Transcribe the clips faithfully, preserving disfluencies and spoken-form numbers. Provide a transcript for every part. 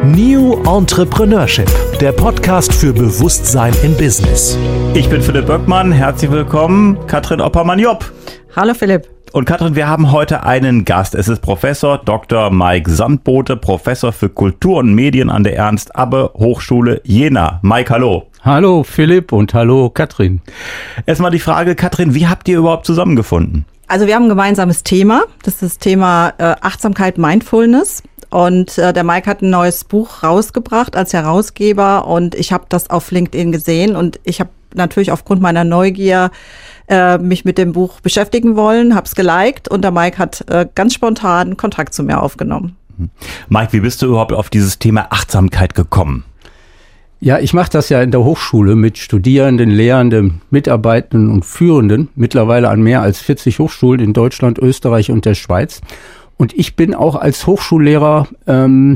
New Entrepreneurship, der Podcast für Bewusstsein im Business. Ich bin Philipp Böckmann, herzlich willkommen, Katrin Oppermann-Jopp. Hallo Philipp. Und Katrin, wir haben heute einen Gast. Es ist Professor Doktor Mike Sandbote, Professor für Kultur und Medien an der Ernst-Abbe-Hochschule Jena. Mike, hallo. Hallo Philipp und hallo Katrin. Erstmal die Frage, Katrin, wie habt ihr überhaupt zusammengefunden? Also wir haben ein gemeinsames Thema, das ist das Thema äh, Achtsamkeit, Mindfulness. Und äh, der Mike hat ein neues Buch rausgebracht als Herausgeber und ich habe das auf LinkedIn gesehen und ich habe natürlich aufgrund meiner Neugier äh, mich mit dem Buch beschäftigen wollen, habe es geliked und der Mike hat äh, ganz spontan Kontakt zu mir aufgenommen. Mike, wie bist du überhaupt auf dieses Thema Achtsamkeit gekommen? Ja, ich mache das ja in der Hochschule mit Studierenden, Lehrenden, Mitarbeitenden und Führenden, mittlerweile an mehr als vierzig Hochschulen in Deutschland, Österreich und der Schweiz. Und ich bin auch als Hochschullehrer, ähm,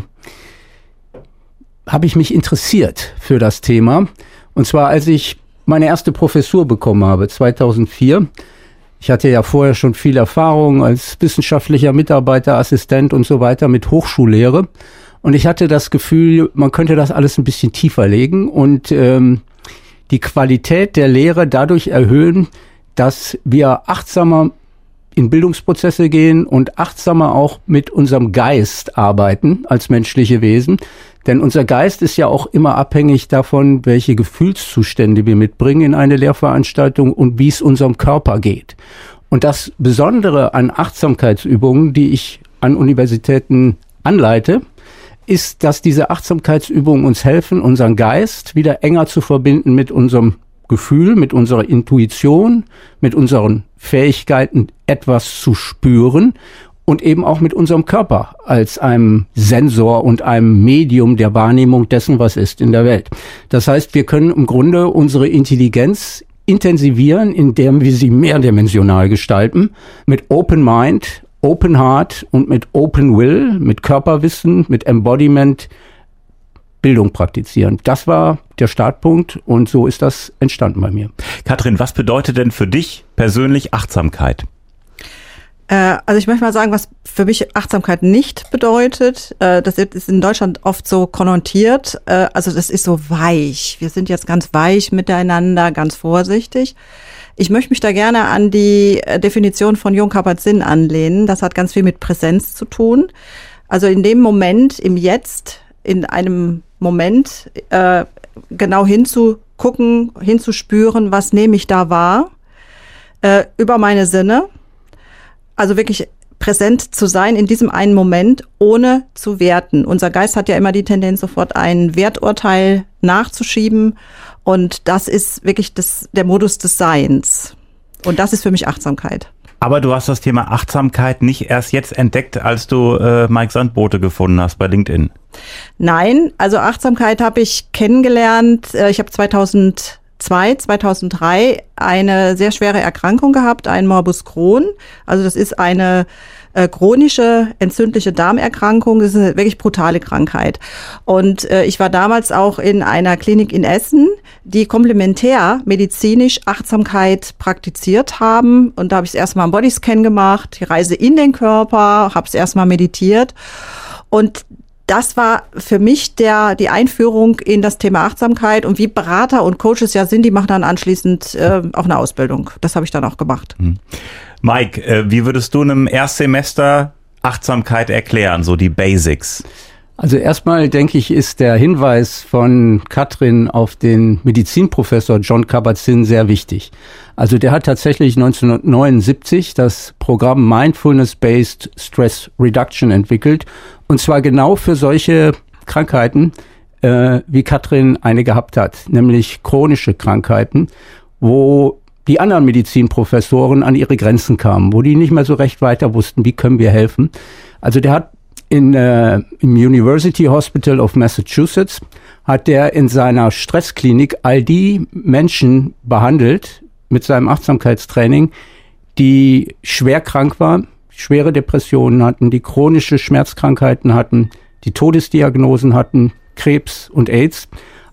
habe ich mich interessiert für das Thema. Und zwar, als ich meine erste Professur bekommen habe, zweitausendvier. Ich hatte ja vorher schon viel Erfahrung als wissenschaftlicher Mitarbeiter, Assistent und so weiter mit Hochschullehre. Und ich hatte das Gefühl, man könnte das alles ein bisschen tiefer legen und ähm, die Qualität der Lehre dadurch erhöhen, dass wir achtsamer in Bildungsprozesse gehen und achtsamer auch mit unserem Geist arbeiten als menschliche Wesen. Denn unser Geist ist ja auch immer abhängig davon, welche Gefühlszustände wir mitbringen in eine Lehrveranstaltung und wie es unserem Körper geht. Und das Besondere an Achtsamkeitsübungen, die ich an Universitäten anleite, ist, dass diese Achtsamkeitsübungen uns helfen, unseren Geist wieder enger zu verbinden mit unserem Gefühl, mit unserer Intuition, mit unseren Fähigkeiten, etwas zu spüren und eben auch mit unserem Körper als einem Sensor und einem Medium der Wahrnehmung dessen, was ist in der Welt. Das heißt, wir können im Grunde unsere Intelligenz intensivieren, indem wir sie mehrdimensional gestalten, mit Open Mind, Open Heart und mit Open Will, mit Körperwissen, mit Embodiment, Bildung praktizieren. Das war der Startpunkt und so ist das entstanden bei mir. Katrin, was bedeutet denn für dich persönlich Achtsamkeit? Äh, also ich möchte mal sagen, was für mich Achtsamkeit nicht bedeutet. Äh, das ist in Deutschland oft so konnotiert. Äh, also das ist so weich. Wir sind jetzt ganz weich miteinander, ganz vorsichtig. Ich möchte mich da gerne an die Definition von Jon Kabat-Zinn anlehnen. Das hat ganz viel mit Präsenz zu tun. Also in dem Moment, im Jetzt, in einem Moment äh, genau hinzugucken, hinzuspüren, was nehme ich da wahr, äh, über meine Sinne. Also wirklich präsent zu sein in diesem einen Moment, ohne zu werten. Unser Geist hat ja immer die Tendenz, sofort ein Werturteil nachzuschieben. Und das ist wirklich das, der Modus des Seins. Und das ist für mich Achtsamkeit. Aber du hast das Thema Achtsamkeit nicht erst jetzt entdeckt, als du äh, Mike Sandbote gefunden hast bei LinkedIn. Nein, also Achtsamkeit habe ich kennengelernt. Ich habe zweitausendzwei, zweitausenddrei eine sehr schwere Erkrankung gehabt, einen Morbus Crohn. Also das ist eine äh, chronische entzündliche Darmerkrankung. Das ist eine wirklich brutale Krankheit. Und äh, ich war damals auch in einer Klinik in Essen, die komplementär medizinisch Achtsamkeit praktiziert haben. Und da habe ich erstmal einen Bodyscan gemacht, die Reise in den Körper, habe es erstmal meditiert. Und das war für mich der die Einführung in das Thema Achtsamkeit. Und wie Berater und Coaches ja sind, die machen dann anschließend äh, auch eine Ausbildung. Das habe ich dann auch gemacht. Hm. Mike, äh, wie würdest du einem Erstsemester Achtsamkeit erklären, so die Basics? Also erstmal denke ich, ist der Hinweis von Katrin auf den Medizinprofessor Jon Kabat-Zinn sehr wichtig. Also der hat tatsächlich neunzehnhundertneunundsiebzig das Programm Mindfulness-Based Stress Reduction entwickelt. Und zwar genau für solche Krankheiten, äh, wie Katrin eine gehabt hat, nämlich chronische Krankheiten, wo die anderen Medizinprofessoren an ihre Grenzen kamen, wo die nicht mehr so recht weiter wussten, wie können wir helfen. Also der hat in, äh, im University Hospital of Massachusetts hat der in seiner Stressklinik all die Menschen behandelt mit seinem Achtsamkeitstraining, die schwer krank waren, schwere Depressionen hatten, die chronische Schmerzkrankheiten hatten, die Todesdiagnosen hatten, Krebs und AIDS.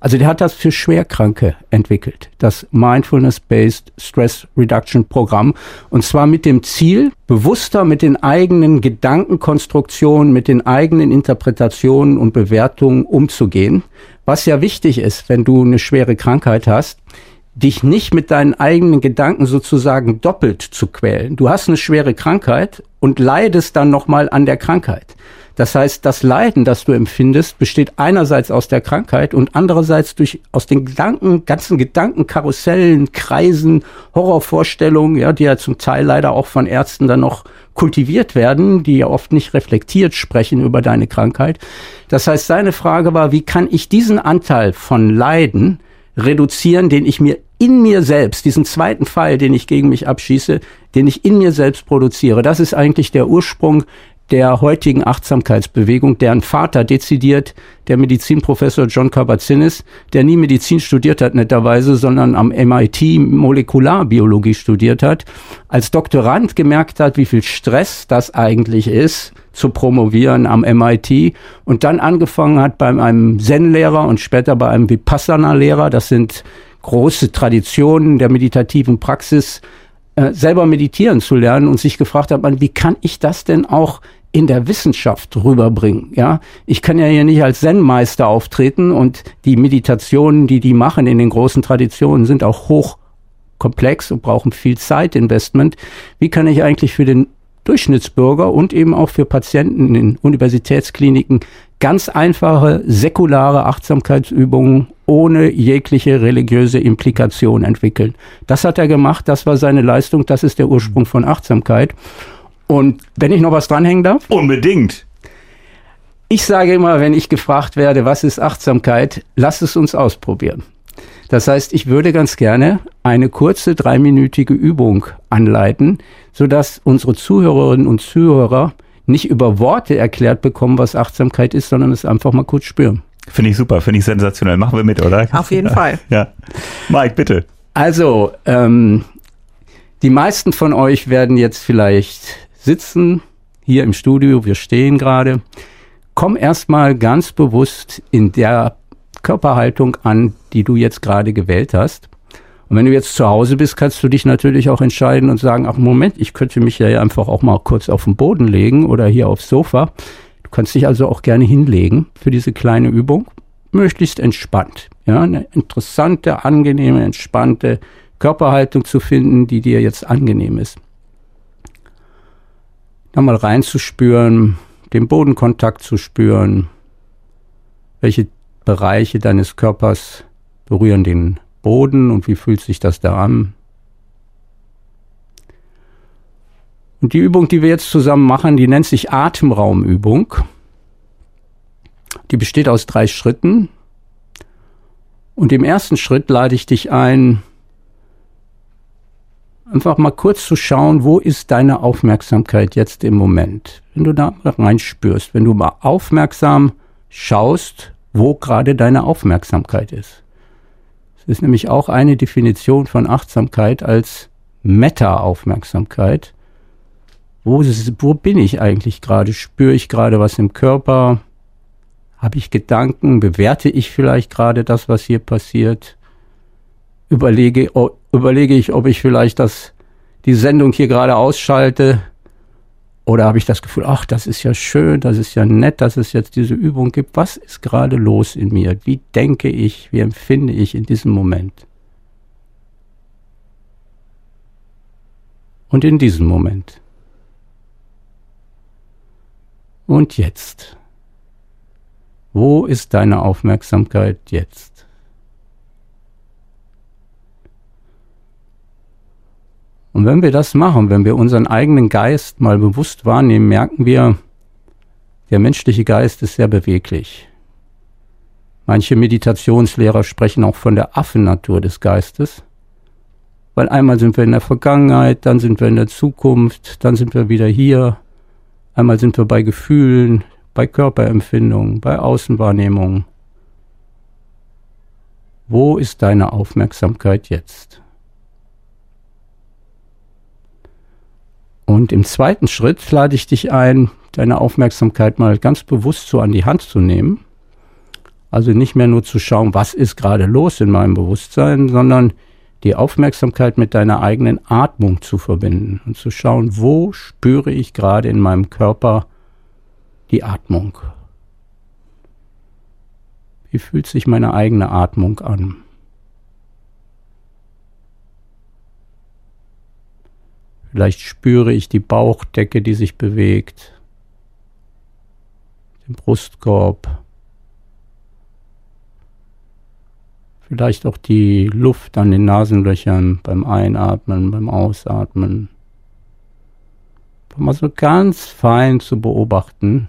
Also der hat das für Schwerkranke entwickelt, das Mindfulness-Based Stress Reduction Programm. Und zwar mit dem Ziel, bewusster mit den eigenen Gedankenkonstruktionen, mit den eigenen Interpretationen und Bewertungen umzugehen. Was ja wichtig ist, wenn du eine schwere Krankheit hast, dich nicht mit deinen eigenen Gedanken sozusagen doppelt zu quälen. Du hast eine schwere Krankheit und leidest dann nochmal an der Krankheit. Das heißt, das Leiden, das du empfindest, besteht einerseits aus der Krankheit und andererseits durch, aus den Gedanken, ganzen Gedankenkarussellen, Kreisen, Horrorvorstellungen, ja, die ja zum Teil leider auch von Ärzten dann noch kultiviert werden, die ja oft nicht reflektiert sprechen über deine Krankheit. Das heißt, seine Frage war, wie kann ich diesen Anteil von Leiden reduzieren, den ich mir in mir selbst, diesen zweiten Pfeil, den ich gegen mich abschieße, den ich in mir selbst produziere. Das ist eigentlich der Ursprung der heutigen Achtsamkeitsbewegung, deren Vater dezidiert, der Medizinprofessor John Kabat-Zinn, der nie Medizin studiert hat, netterweise, sondern am M I T Molekularbiologie studiert hat, als Doktorand gemerkt hat, wie viel Stress das eigentlich ist, zu promovieren am M I T und dann angefangen hat bei einem Zen-Lehrer und später bei einem Vipassana-Lehrer, das sind große Traditionen der meditativen Praxis, äh, selber meditieren zu lernen und sich gefragt hat, man, wie kann ich das denn auch in der Wissenschaft rüberbringen? Ja, ich kann ja hier nicht als Zen-Meister auftreten und die Meditationen, die die machen in den großen Traditionen, sind auch hochkomplex und brauchen viel Zeitinvestment. Wie kann ich eigentlich für den Durchschnittsbürger und eben auch für Patienten in Universitätskliniken ganz einfache, säkulare Achtsamkeitsübungen ohne jegliche religiöse Implikation entwickeln? Das hat er gemacht, das war seine Leistung, das ist der Ursprung von Achtsamkeit. Und wenn ich noch was dranhängen darf? Unbedingt. Ich sage immer, wenn ich gefragt werde, was ist Achtsamkeit, lass es uns ausprobieren. Das heißt, ich würde ganz gerne eine kurze dreiminütige Übung anleiten, sodass unsere Zuhörerinnen und Zuhörer nicht über Worte erklärt bekommen, was Achtsamkeit ist, sondern es einfach mal kurz spüren. Finde ich super, finde ich sensationell. Machen wir mit, oder? Auf jeden ja. Fall. Ja. Mike, bitte. Also, ähm, die meisten von euch werden jetzt vielleicht sitzen, hier im Studio, wir stehen gerade. Komm erstmal ganz bewusst in der Körperhaltung an, die du jetzt gerade gewählt hast. Und wenn du jetzt zu Hause bist, kannst du dich natürlich auch entscheiden und sagen, ach Moment, ich könnte mich ja einfach auch mal kurz auf den Boden legen oder hier aufs Sofa. Du kannst dich also auch gerne hinlegen für diese kleine Übung, möglichst entspannt. Ja, eine interessante, angenehme, entspannte Körperhaltung zu finden, die dir jetzt angenehm ist. Da mal reinzuspüren, den Bodenkontakt zu spüren, welche Bereiche deines Körpers berühren den Boden und wie fühlt sich das da an? Und die Übung, die wir jetzt zusammen machen, die nennt sich Atemraumübung. Die besteht aus drei Schritten. Und im ersten Schritt lade ich dich ein, einfach mal kurz zu schauen, wo ist deine Aufmerksamkeit jetzt im Moment? Wenn du da reinspürst, wenn du mal aufmerksam schaust, wo gerade deine Aufmerksamkeit ist. Das ist nämlich auch eine Definition von Achtsamkeit als Meta-Aufmerksamkeit. Wo, wo bin ich eigentlich gerade? Spüre ich gerade was im Körper? Habe ich Gedanken? Bewerte ich vielleicht gerade das, was hier passiert? Überlege, oh, überlege ich, ob ich vielleicht das, die Sendung hier gerade ausschalte? Oder habe ich das Gefühl, ach, das ist ja schön, das ist ja nett, dass es jetzt diese Übung gibt. Was ist gerade los in mir? Wie denke ich, wie empfinde ich in diesem Moment? Und in diesem Moment. Und jetzt. Wo ist deine Aufmerksamkeit jetzt? Und wenn wir das machen, wenn wir unseren eigenen Geist mal bewusst wahrnehmen, merken wir, der menschliche Geist ist sehr beweglich. Manche Meditationslehrer sprechen auch von der Affennatur des Geistes, weil einmal sind wir in der Vergangenheit, dann sind wir in der Zukunft, dann sind wir wieder hier, einmal sind wir bei Gefühlen, bei Körperempfindungen, bei Außenwahrnehmungen. Wo ist deine Aufmerksamkeit jetzt? Und im zweiten Schritt lade ich dich ein, deine Aufmerksamkeit mal ganz bewusst so an die Hand zu nehmen Also nicht mehr nur zu schauen, was ist gerade los in meinem Bewusstsein, sondern die Aufmerksamkeit mit deiner eigenen Atmung zu verbinden und zu schauen, wo spüre ich gerade in meinem Körper die Atmung? Wie fühlt sich meine eigene Atmung an? Vielleicht spüre ich die Bauchdecke, die sich bewegt, den Brustkorb, vielleicht auch die Luft an den Nasenlöchern beim Einatmen, beim Ausatmen. Mal so ganz fein zu beobachten,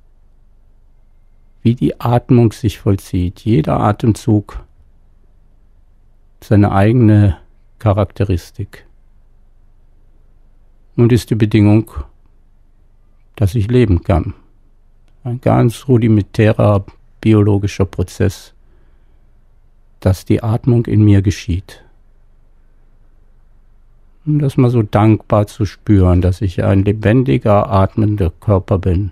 wie die Atmung sich vollzieht. Jeder Atemzug seine eigene Charakteristik. Und ist die Bedingung, dass ich leben kann. Ein ganz rudimentärer biologischer Prozess, dass die Atmung in mir geschieht. Und das mal so dankbar zu spüren, dass ich ein lebendiger, atmender Körper bin.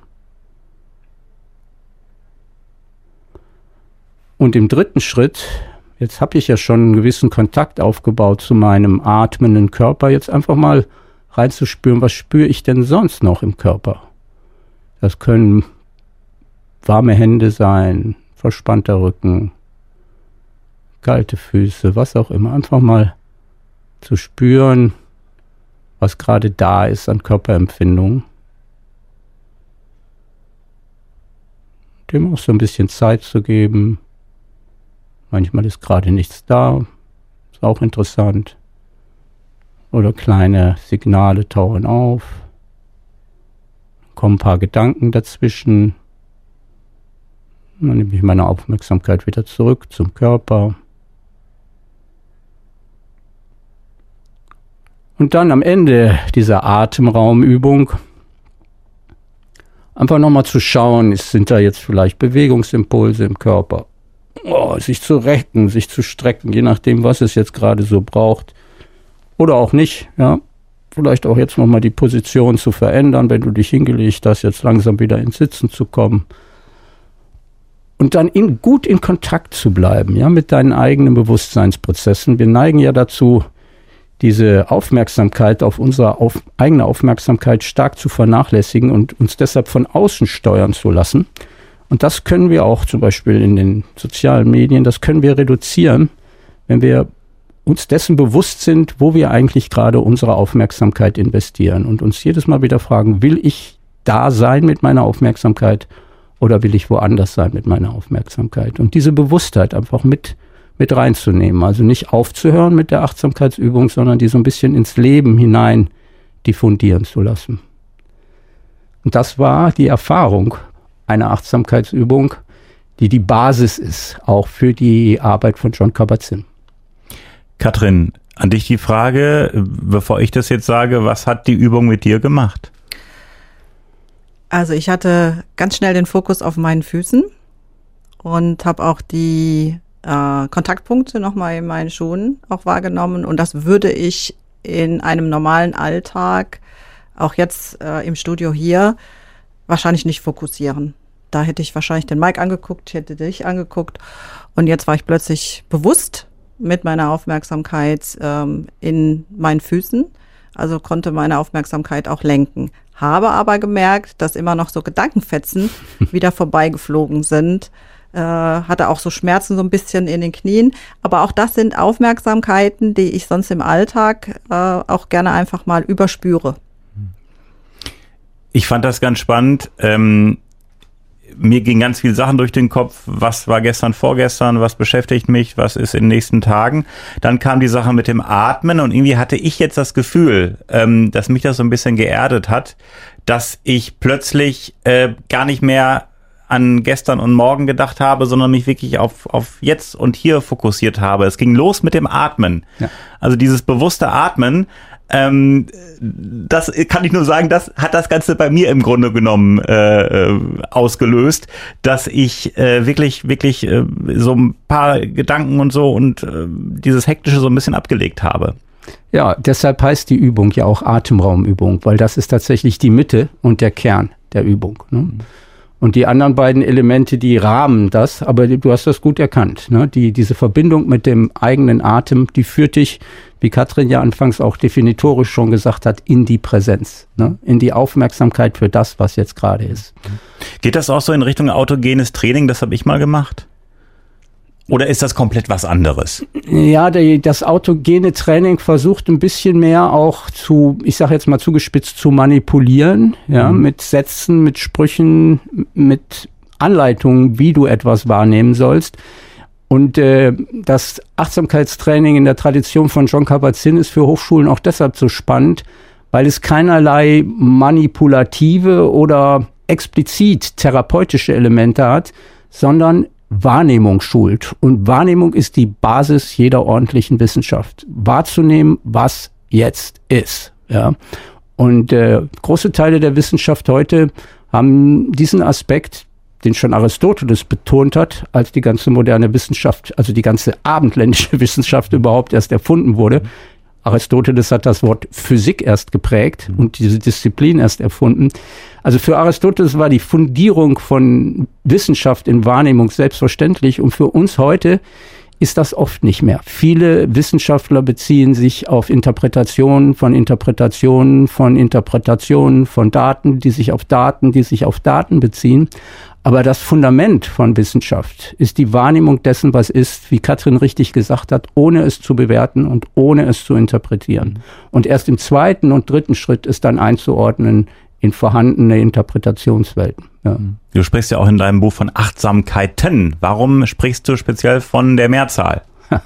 Und im dritten Schritt, jetzt habe ich ja schon einen gewissen Kontakt aufgebaut zu meinem atmenden Körper, jetzt einfach mal reinzuspüren, was spüre ich denn sonst noch im Körper? Das können warme Hände sein, verspannter Rücken, kalte Füße, was auch immer. Einfach mal zu spüren, was gerade da ist an Körperempfindungen. Dem auch so ein bisschen Zeit zu geben. Manchmal ist gerade nichts da, ist auch interessant. Oder kleine Signale tauchen auf, kommen ein paar Gedanken dazwischen. Dann nehme ich meine Aufmerksamkeit wieder zurück zum Körper. Und dann am Ende dieser Atemraumübung einfach nochmal zu schauen, sind da jetzt vielleicht Bewegungsimpulse im Körper. Oh, sich zu recken, sich zu strecken, je nachdem, was es jetzt gerade so braucht. Oder auch nicht, ja. Vielleicht auch jetzt nochmal die Position zu verändern, wenn du dich hingelegt hast, jetzt langsam wieder ins Sitzen zu kommen. Und dann in, gut in Kontakt zu bleiben, ja, mit deinen eigenen Bewusstseinsprozessen. Wir neigen ja dazu, diese Aufmerksamkeit auf unsere auf, eigene Aufmerksamkeit stark zu vernachlässigen und uns deshalb von außen steuern zu lassen. Und das können wir auch zum Beispiel in den sozialen Medien, das können wir reduzieren, wenn wir uns dessen bewusst sind, wo wir eigentlich gerade unsere Aufmerksamkeit investieren und uns jedes Mal wieder fragen, will ich da sein mit meiner Aufmerksamkeit oder will ich woanders sein mit meiner Aufmerksamkeit? Und diese Bewusstheit einfach mit, mit reinzunehmen, also nicht aufzuhören mit der Achtsamkeitsübung, sondern die so ein bisschen ins Leben hinein diffundieren zu lassen. Und das war die Erfahrung einer Achtsamkeitsübung, die die Basis ist, auch für die Arbeit von Jon Kabat-Zinn. Katrin, an dich die Frage, bevor ich das jetzt sage, was hat die Übung mit dir gemacht? Also ich hatte ganz schnell den Fokus auf meinen Füßen und habe auch die äh, Kontaktpunkte nochmal in meinen Schuhen auch wahrgenommen. Und das würde ich in einem normalen Alltag, auch jetzt äh, im Studio hier, wahrscheinlich nicht fokussieren. Da hätte ich wahrscheinlich den Mike angeguckt, hätte dich angeguckt. Und jetzt war ich plötzlich bewusst mit meiner Aufmerksamkeit ähm, in meinen Füßen, also konnte meine Aufmerksamkeit auch lenken. Habe aber gemerkt, dass immer noch so Gedankenfetzen wieder vorbeigeflogen sind. Äh, hatte auch so Schmerzen so ein bisschen in den Knien. Aber auch das sind Aufmerksamkeiten, die ich sonst im Alltag äh, auch gerne einfach mal überspüre. Ich fand das ganz spannend. Ähm Mir gingen ganz viele Sachen durch den Kopf. Was war gestern, vorgestern? Was beschäftigt mich? Was ist in den nächsten Tagen? Dann kam die Sache mit dem Atmen und irgendwie hatte ich jetzt das Gefühl, ähm, dass mich das so ein bisschen geerdet hat, dass ich plötzlich äh, gar nicht mehr an gestern und morgen gedacht habe, sondern mich wirklich auf, auf jetzt und hier fokussiert habe. Es ging los mit dem Atmen. Ja. Also dieses bewusste Atmen. Ähm, das kann ich nur sagen, das hat das Ganze bei mir im Grunde genommen äh, ausgelöst, dass ich äh, wirklich, wirklich äh, so ein paar Gedanken und so und äh, dieses Hektische so ein bisschen abgelegt habe. Ja, deshalb heißt die Übung ja auch Atemraumübung, weil das ist tatsächlich die Mitte und der Kern der Übung. Ne? Und die anderen beiden Elemente, die rahmen das, aber du hast das gut erkannt. Ne? Die, diese Verbindung mit dem eigenen Atem, die führt dich, wie Katrin ja anfangs auch definitorisch schon gesagt hat, in die Präsenz, ne? In die Aufmerksamkeit für das, was jetzt gerade ist. Geht das auch so in Richtung autogenes Training? Das habe ich mal gemacht. Oder ist das komplett was anderes? Ja, die, das autogene Training versucht ein bisschen mehr auch zu, ich sage jetzt mal zugespitzt, zu manipulieren, ja, mhm. mit Sätzen, mit Sprüchen, mit Anleitungen, wie du etwas wahrnehmen sollst. Und äh, das Achtsamkeitstraining in der Tradition von Jon Kabat-Zinn ist für Hochschulen auch deshalb so spannend, weil es keinerlei manipulative oder explizit therapeutische Elemente hat, sondern Wahrnehmung schult. Und Wahrnehmung ist die Basis jeder ordentlichen Wissenschaft. Wahrzunehmen, was jetzt ist. Ja. Und äh, große Teile der Wissenschaft heute haben diesen Aspekt, den schon Aristoteles betont hat, als die ganze moderne Wissenschaft, also die ganze abendländische Wissenschaft überhaupt erst erfunden wurde. Aristoteles hat das Wort Physik erst geprägt und diese Disziplin erst erfunden. Also für Aristoteles war die Fundierung von Wissenschaft in Wahrnehmung selbstverständlich und für uns heute ist das oft nicht mehr. Viele Wissenschaftler beziehen sich auf Interpretationen von Interpretationen von Interpretationen von Daten, die sich auf Daten, die sich auf Daten beziehen. Aber das Fundament von Wissenschaft ist die Wahrnehmung dessen, was ist, wie Katrin richtig gesagt hat, ohne es zu bewerten und ohne es zu interpretieren. Und erst im zweiten und dritten Schritt ist dann einzuordnen in vorhandene Interpretationswelten. Ja. Du sprichst ja auch in deinem Buch von Achtsamkeiten. Warum sprichst du speziell von der Mehrzahl?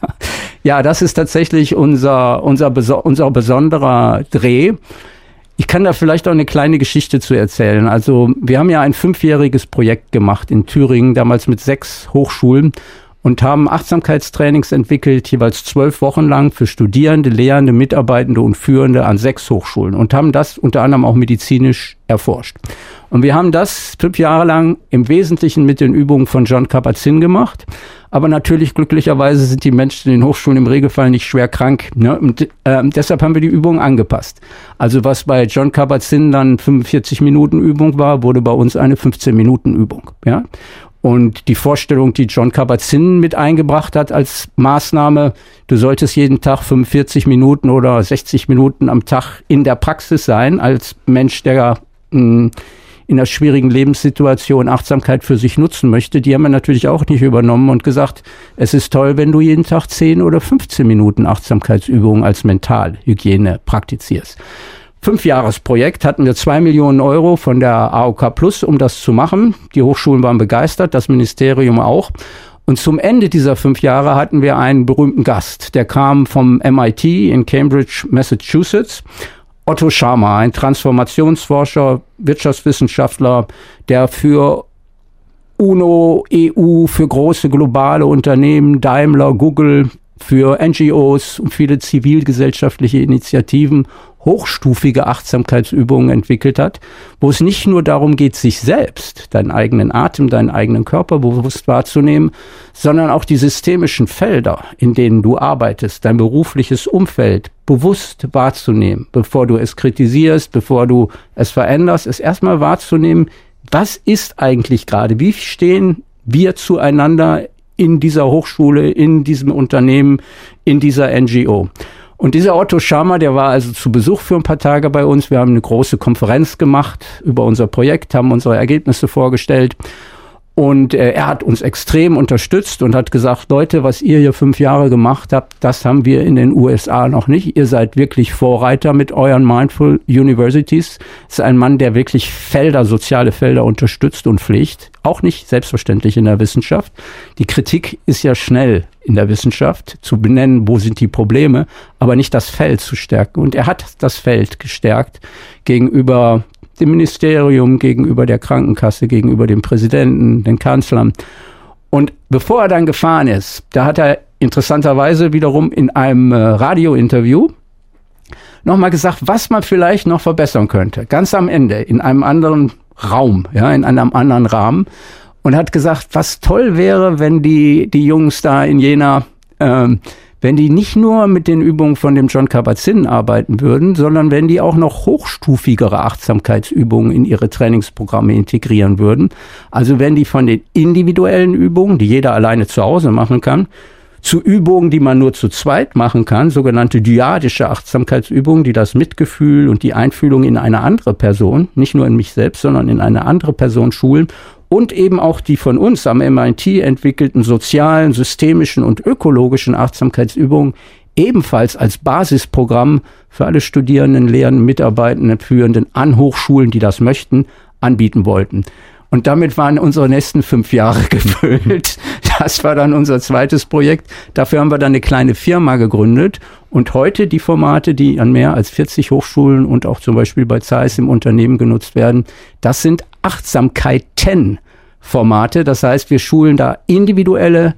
Ja, das ist tatsächlich unser, unser, unser besonderer Dreh. Ich kann da vielleicht auch eine kleine Geschichte zu erzählen. Also wir haben ja ein fünfjähriges Projekt gemacht in Thüringen, damals mit sechs Hochschulen und haben Achtsamkeitstrainings entwickelt, jeweils zwölf Wochen lang für Studierende, Lehrende, Mitarbeitende und Führende an sechs Hochschulen und haben das unter anderem auch medizinisch erforscht. Und wir haben das fünf Jahre lang im Wesentlichen mit den Übungen von Jon Kabat-Zinn gemacht. Aber natürlich, glücklicherweise, sind die Menschen in den Hochschulen im Regelfall nicht schwer krank. Ne? Und äh, deshalb haben wir die Übungen angepasst. Also was bei Jon Kabat-Zinn dann fünfundvierzig Minuten Übung war, wurde bei uns eine fünfzehn Minuten Übung. Ja? Und die Vorstellung, die Jon Kabat-Zinn mit eingebracht hat als Maßnahme, du solltest jeden Tag fünfundvierzig Minuten oder sechzig Minuten am Tag in der Praxis sein, als Mensch, der mh, in einer schwierigen Lebenssituation Achtsamkeit für sich nutzen möchte, die haben wir natürlich auch nicht übernommen und gesagt, es ist toll, wenn du jeden Tag zehn oder fünfzehn Minuten Achtsamkeitsübungen als Mentalhygiene praktizierst. Fünfjahresprojekt, hatten wir zwei Millionen Euro von der A O K Plus, um das zu machen. Die Hochschulen waren begeistert, das Ministerium auch. Und zum Ende dieser fünf Jahre hatten wir einen berühmten Gast. Der kam vom M I T in Cambridge, Massachusetts. Otto Scharmer, ein Transformationsforscher, Wirtschaftswissenschaftler, der für UNO, E U, für große globale Unternehmen, Daimler, Google, für N G Os und viele zivilgesellschaftliche Initiativen hochstufige Achtsamkeitsübungen entwickelt hat, wo es nicht nur darum geht, sich selbst, deinen eigenen Atem, deinen eigenen Körper bewusst wahrzunehmen, sondern auch die systemischen Felder, in denen du arbeitest, dein berufliches Umfeld bewusst wahrzunehmen, bevor du es kritisierst, bevor du es veränderst, es erstmal wahrzunehmen, was ist eigentlich gerade, wie stehen wir zueinander in dieser Hochschule, in diesem Unternehmen, in dieser N G O. Und dieser Otto Scharmer, der war also zu Besuch für ein paar Tage bei uns. Wir haben eine große Konferenz gemacht über unser Projekt, haben unsere Ergebnisse vorgestellt. Und äh, er hat uns extrem unterstützt und hat gesagt, Leute, was ihr hier fünf Jahre gemacht habt, das haben wir in den U S A noch nicht. Ihr seid wirklich Vorreiter mit euren Mindful Universities. Das ist ein Mann, der wirklich Felder, soziale Felder unterstützt und pflegt. Auch nicht selbstverständlich in der Wissenschaft. Die Kritik ist ja schnell in der Wissenschaft, zu benennen, wo sind die Probleme, aber nicht das Feld zu stärken. Und er hat das Feld gestärkt gegenüber dem Ministerium, gegenüber der Krankenkasse, gegenüber dem Präsidenten, den Kanzlern. Und bevor er dann gefahren ist, da hat er interessanterweise wiederum in einem äh, Radiointerview nochmal gesagt, was man vielleicht noch verbessern könnte. Ganz am Ende, in einem anderen Raum, ja, in einem anderen Rahmen. Und hat gesagt, was toll wäre, wenn die, die Jungs da in Jena ähm, wenn die nicht nur mit den Übungen von dem Jon Kabat-Zinn arbeiten würden, sondern wenn die auch noch hochstufigere Achtsamkeitsübungen in ihre Trainingsprogramme integrieren würden. Also wenn die von den individuellen Übungen, die jeder alleine zu Hause machen kann, zu Übungen, die man nur zu zweit machen kann, sogenannte dyadische Achtsamkeitsübungen, die das Mitgefühl und die Einfühlung in eine andere Person, nicht nur in mich selbst, sondern in eine andere Person schulen, und eben auch die von uns am M I T entwickelten sozialen, systemischen und ökologischen Achtsamkeitsübungen ebenfalls als Basisprogramm für alle Studierenden, Lehrenden, Mitarbeitenden, Führenden an Hochschulen, die das möchten, anbieten wollten. Und damit waren unsere nächsten fünf Jahre gefüllt. Das war dann unser zweites Projekt. Dafür haben wir dann eine kleine Firma gegründet. Und heute die Formate, die an mehr als vierzig Hochschulen und auch zum Beispiel bei Zeiss im Unternehmen genutzt werden, das sind Achtsamkeiten-Formate. Das heißt, wir schulen da individuelle,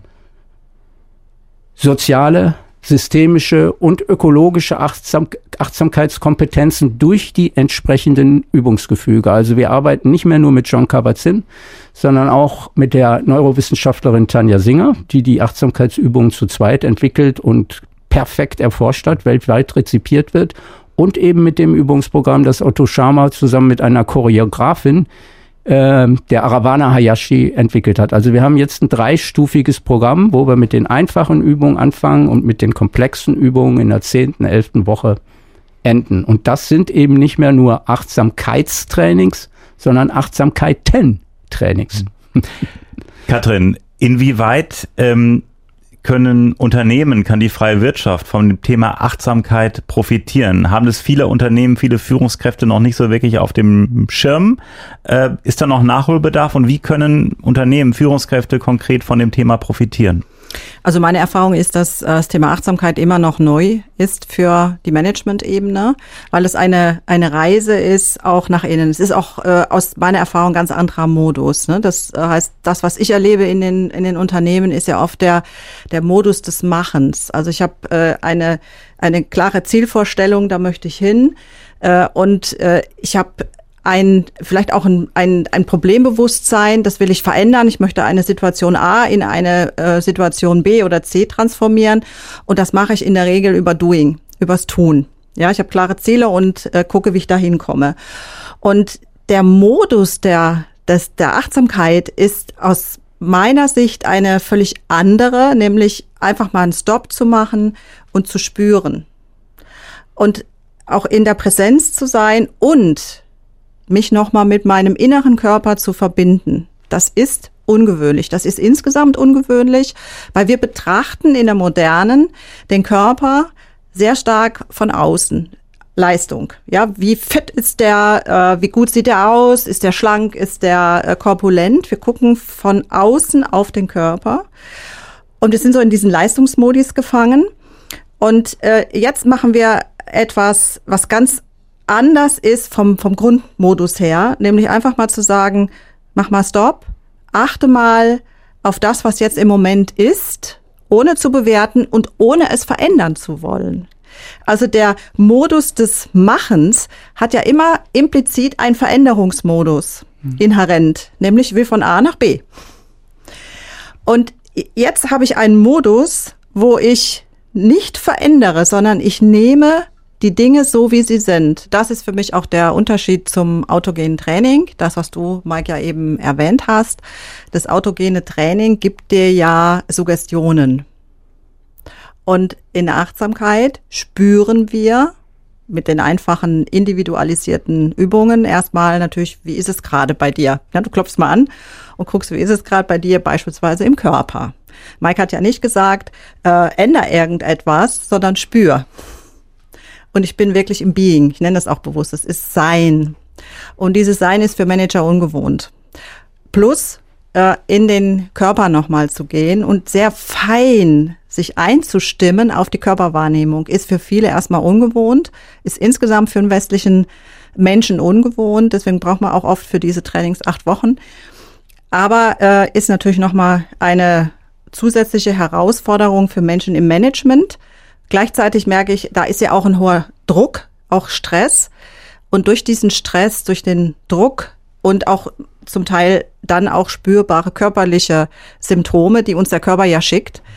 soziale, systemische und ökologische Achtsam- Achtsamkeitskompetenzen durch die entsprechenden Übungsgefüge. Also wir arbeiten nicht mehr nur mit Jon Kabat-Zinn, sondern auch mit der Neurowissenschaftlerin Tanja Singer, die die Achtsamkeitsübungen zu zweit entwickelt und perfekt erforscht hat, weltweit rezipiert wird, und eben mit dem Übungsprogramm, das Otto Scharmer zusammen mit einer Choreografin, äh, der Aravana Hayashi, entwickelt hat. Also wir haben jetzt ein dreistufiges Programm, wo wir mit den einfachen Übungen anfangen und mit den komplexen Übungen in der zehnten, elften Woche enden. Und das sind eben nicht mehr nur Achtsamkeitstrainings, sondern Achtsamkeiten-Trainings. Katrin, inwieweit ähm, können Unternehmen, kann die freie Wirtschaft von dem Thema Achtsamkeit profitieren? Haben das viele Unternehmen, viele Führungskräfte noch nicht so wirklich auf dem Schirm? Äh, ist da noch Nachholbedarf, und wie können Unternehmen, Führungskräfte konkret von dem Thema profitieren? Also meine Erfahrung ist, dass das Thema Achtsamkeit immer noch neu ist für die Management-Ebene, weil es eine eine Reise ist, auch nach innen. Es ist auch äh, aus meiner Erfahrung ganz anderer Modus. Ne? Das heißt, das, was ich erlebe in den in den Unternehmen, ist ja oft der der Modus des Machens. Also ich habe äh, eine eine klare Zielvorstellung, da möchte ich hin, äh, und äh, ich habe ein, vielleicht auch ein, ein, ein Problembewusstsein, das will ich verändern. Ich möchte eine Situation A in eine äh, Situation B oder C transformieren. Und das mache ich in der Regel über Doing, übers Tun. Ja, ich habe klare Ziele und äh, gucke, wie ich da hinkomme. Und der Modus der, des, der Achtsamkeit ist aus meiner Sicht eine völlig andere, nämlich einfach mal einen Stopp zu machen und zu spüren. Und auch in der Präsenz zu sein und mich nochmal mit meinem inneren Körper zu verbinden. Das ist ungewöhnlich. Das ist insgesamt ungewöhnlich, weil wir betrachten in der Modernen den Körper sehr stark von außen. Leistung. Ja, wie fit ist der, äh, wie gut sieht er aus, ist der schlank, ist der äh, korpulent? Wir gucken von außen auf den Körper und wir sind so in diesen Leistungsmodis gefangen. Und äh, jetzt machen wir etwas, was ganz anders ist vom, vom Grundmodus her, nämlich einfach mal zu sagen, mach mal Stopp, achte mal auf das, was jetzt im Moment ist, ohne zu bewerten und ohne es verändern zu wollen. Also der Modus des Machens hat ja immer implizit einen Veränderungsmodus mhm. inhärent, nämlich ich will von A nach B. Und jetzt habe ich einen Modus, wo ich nicht verändere, sondern ich nehme die Dinge so, wie sie sind. Das ist für mich auch der Unterschied zum autogenen Training. Das, was du, Mike, ja eben erwähnt hast. Das autogene Training gibt dir ja Suggestionen. Und in der Achtsamkeit spüren wir mit den einfachen individualisierten Übungen erstmal natürlich, wie ist es gerade bei dir? Ja, du klopfst mal an und guckst, wie ist es gerade bei dir, beispielsweise im Körper. Mike hat ja nicht gesagt, äh, änder irgendetwas, sondern spür. Und ich bin wirklich im Being. Ich nenne das auch bewusst. Das ist Sein. Und dieses Sein ist für Manager ungewohnt. Plus äh, in den Körper nochmal zu gehen und sehr fein sich einzustimmen auf die Körperwahrnehmung, ist für viele erstmal ungewohnt, ist insgesamt für einen westlichen Menschen ungewohnt. Deswegen braucht man auch oft für diese Trainings acht Wochen. Aber äh, ist natürlich nochmal eine zusätzliche Herausforderung für Menschen im Management. Gleichzeitig merke ich, da ist ja auch ein hoher Druck, auch Stress. Und durch diesen Stress, durch den Druck und auch zum Teil dann auch spürbare körperliche Symptome, die uns der Körper ja schickt,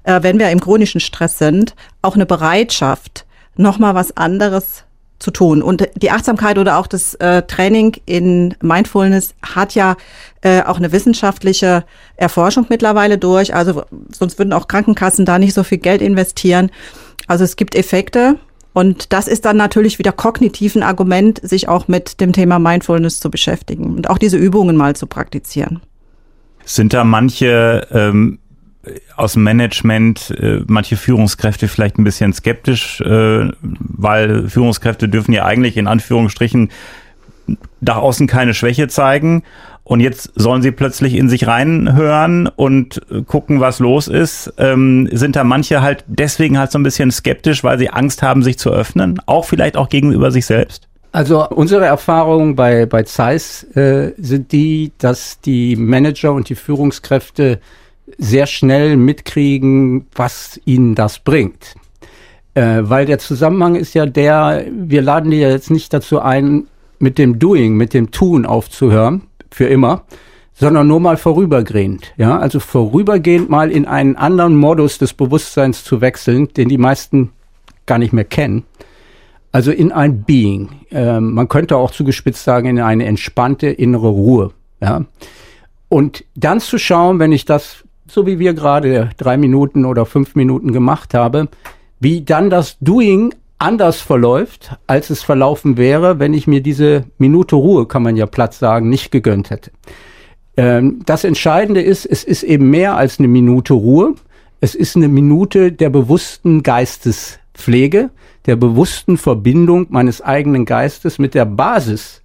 äh, wenn wir im chronischen Stress sind, auch eine Bereitschaft, nochmal was anderes zu tun. Und die Achtsamkeit oder auch das äh, Training in Mindfulness hat ja äh, auch eine wissenschaftliche Erforschung mittlerweile durch. Also sonst würden auch Krankenkassen da nicht so viel Geld investieren. Also es gibt Effekte. Und das ist dann natürlich wieder kognitiv ein Argument, sich auch mit dem Thema Mindfulness zu beschäftigen und auch diese Übungen mal zu praktizieren. Sind da manche ähm, aus dem Management, äh, manche Führungskräfte vielleicht ein bisschen skeptisch, äh, weil Führungskräfte dürfen ja eigentlich in Anführungsstrichen nach außen keine Schwäche zeigen und jetzt sollen sie plötzlich in sich reinhören und gucken, was los ist. Ähm, sind da manche halt deswegen halt so ein bisschen skeptisch, weil sie Angst haben, sich zu öffnen? Auch vielleicht auch gegenüber sich selbst? Also unsere Erfahrungen bei, bei Zeiss äh, sind die, dass die Manager und die Führungskräfte sehr schnell mitkriegen, was ihnen das bringt. Äh, weil der Zusammenhang ist ja der, wir laden die ja jetzt nicht dazu ein, mit dem Doing, mit dem Tun aufzuhören, für immer, sondern nur mal vorübergehend. Ja, also vorübergehend mal in einen anderen Modus des Bewusstseins zu wechseln, den die meisten gar nicht mehr kennen. Also in ein Being. Ähm, man könnte auch zugespitzt sagen, in eine entspannte innere Ruhe. Ja. Und dann zu schauen, wenn ich das, so wie wir gerade drei Minuten oder fünf Minuten gemacht habe, wie dann das Doing anders verläuft, als es verlaufen wäre, wenn ich mir diese Minute Ruhe, kann man ja platt sagen, nicht gegönnt hätte. Ähm, das Entscheidende ist, es ist eben mehr als eine Minute Ruhe. Es ist eine Minute der bewussten Geistespflege, der bewussten Verbindung meines eigenen Geistes mit der Basis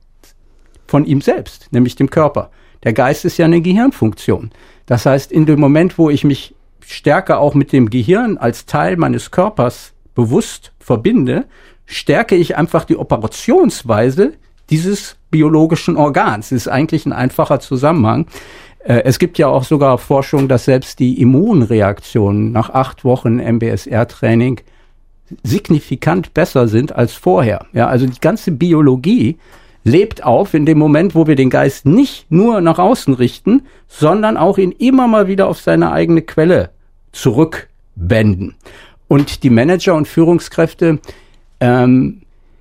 von ihm selbst, nämlich dem Körper. Der Geist ist ja eine Gehirnfunktion. Das heißt, in dem Moment, wo ich mich stärker auch mit dem Gehirn als Teil meines Körpers bewusst verbinde, stärke ich einfach die Operationsweise dieses biologischen Organs. Das ist eigentlich ein einfacher Zusammenhang. Äh, es gibt ja auch sogar Forschung, dass selbst die Immunreaktionen nach acht Wochen M B S R-Training signifikant besser sind als vorher. Ja, also die ganze Biologie lebt auf in dem Moment, wo wir den Geist nicht nur nach außen richten, sondern auch ihn immer mal wieder auf seine eigene Quelle zurückwenden. Und die Manager und Führungskräfte, ähm,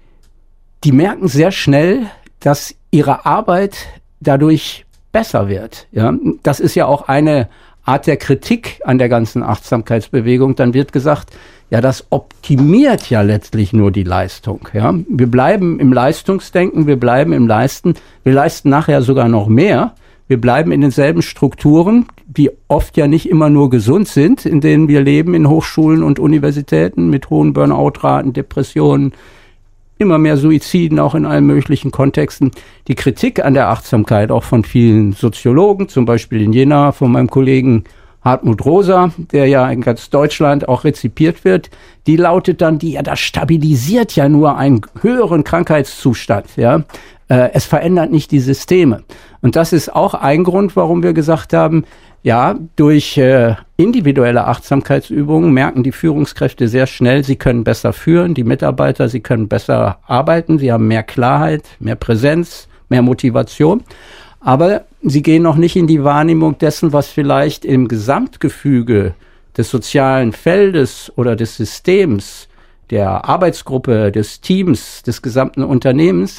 die merken sehr schnell, dass ihre Arbeit dadurch besser wird. Ja, das ist ja auch eine Art der Kritik an der ganzen Achtsamkeitsbewegung. Dann wird gesagt, ja, das optimiert ja letztlich nur die Leistung. Ja, wir bleiben im Leistungsdenken, wir bleiben im Leisten, wir leisten nachher sogar noch mehr. Wir bleiben in denselben Strukturen, die oft ja nicht immer nur gesund sind, in denen wir leben in Hochschulen und Universitäten mit hohen Burnout-Raten, Depressionen, immer mehr Suiziden, auch in allen möglichen Kontexten. Die Kritik an der Achtsamkeit, auch von vielen Soziologen, zum Beispiel in Jena von meinem Kollegen Hartmut Rosa, der ja in ganz Deutschland auch rezipiert wird, die lautet dann, die ja, das stabilisiert ja nur einen höheren Krankheitszustand, ja. Äh, es verändert nicht die Systeme. Und das ist auch ein Grund, warum wir gesagt haben, ja, durch äh, individuelle Achtsamkeitsübungen merken die Führungskräfte sehr schnell, sie können besser führen, die Mitarbeiter, sie können besser arbeiten, sie haben mehr Klarheit, mehr Präsenz, mehr Motivation. Aber sie gehen noch nicht in die Wahrnehmung dessen, was vielleicht im Gesamtgefüge des sozialen Feldes oder des Systems, der Arbeitsgruppe, des Teams, des gesamten Unternehmens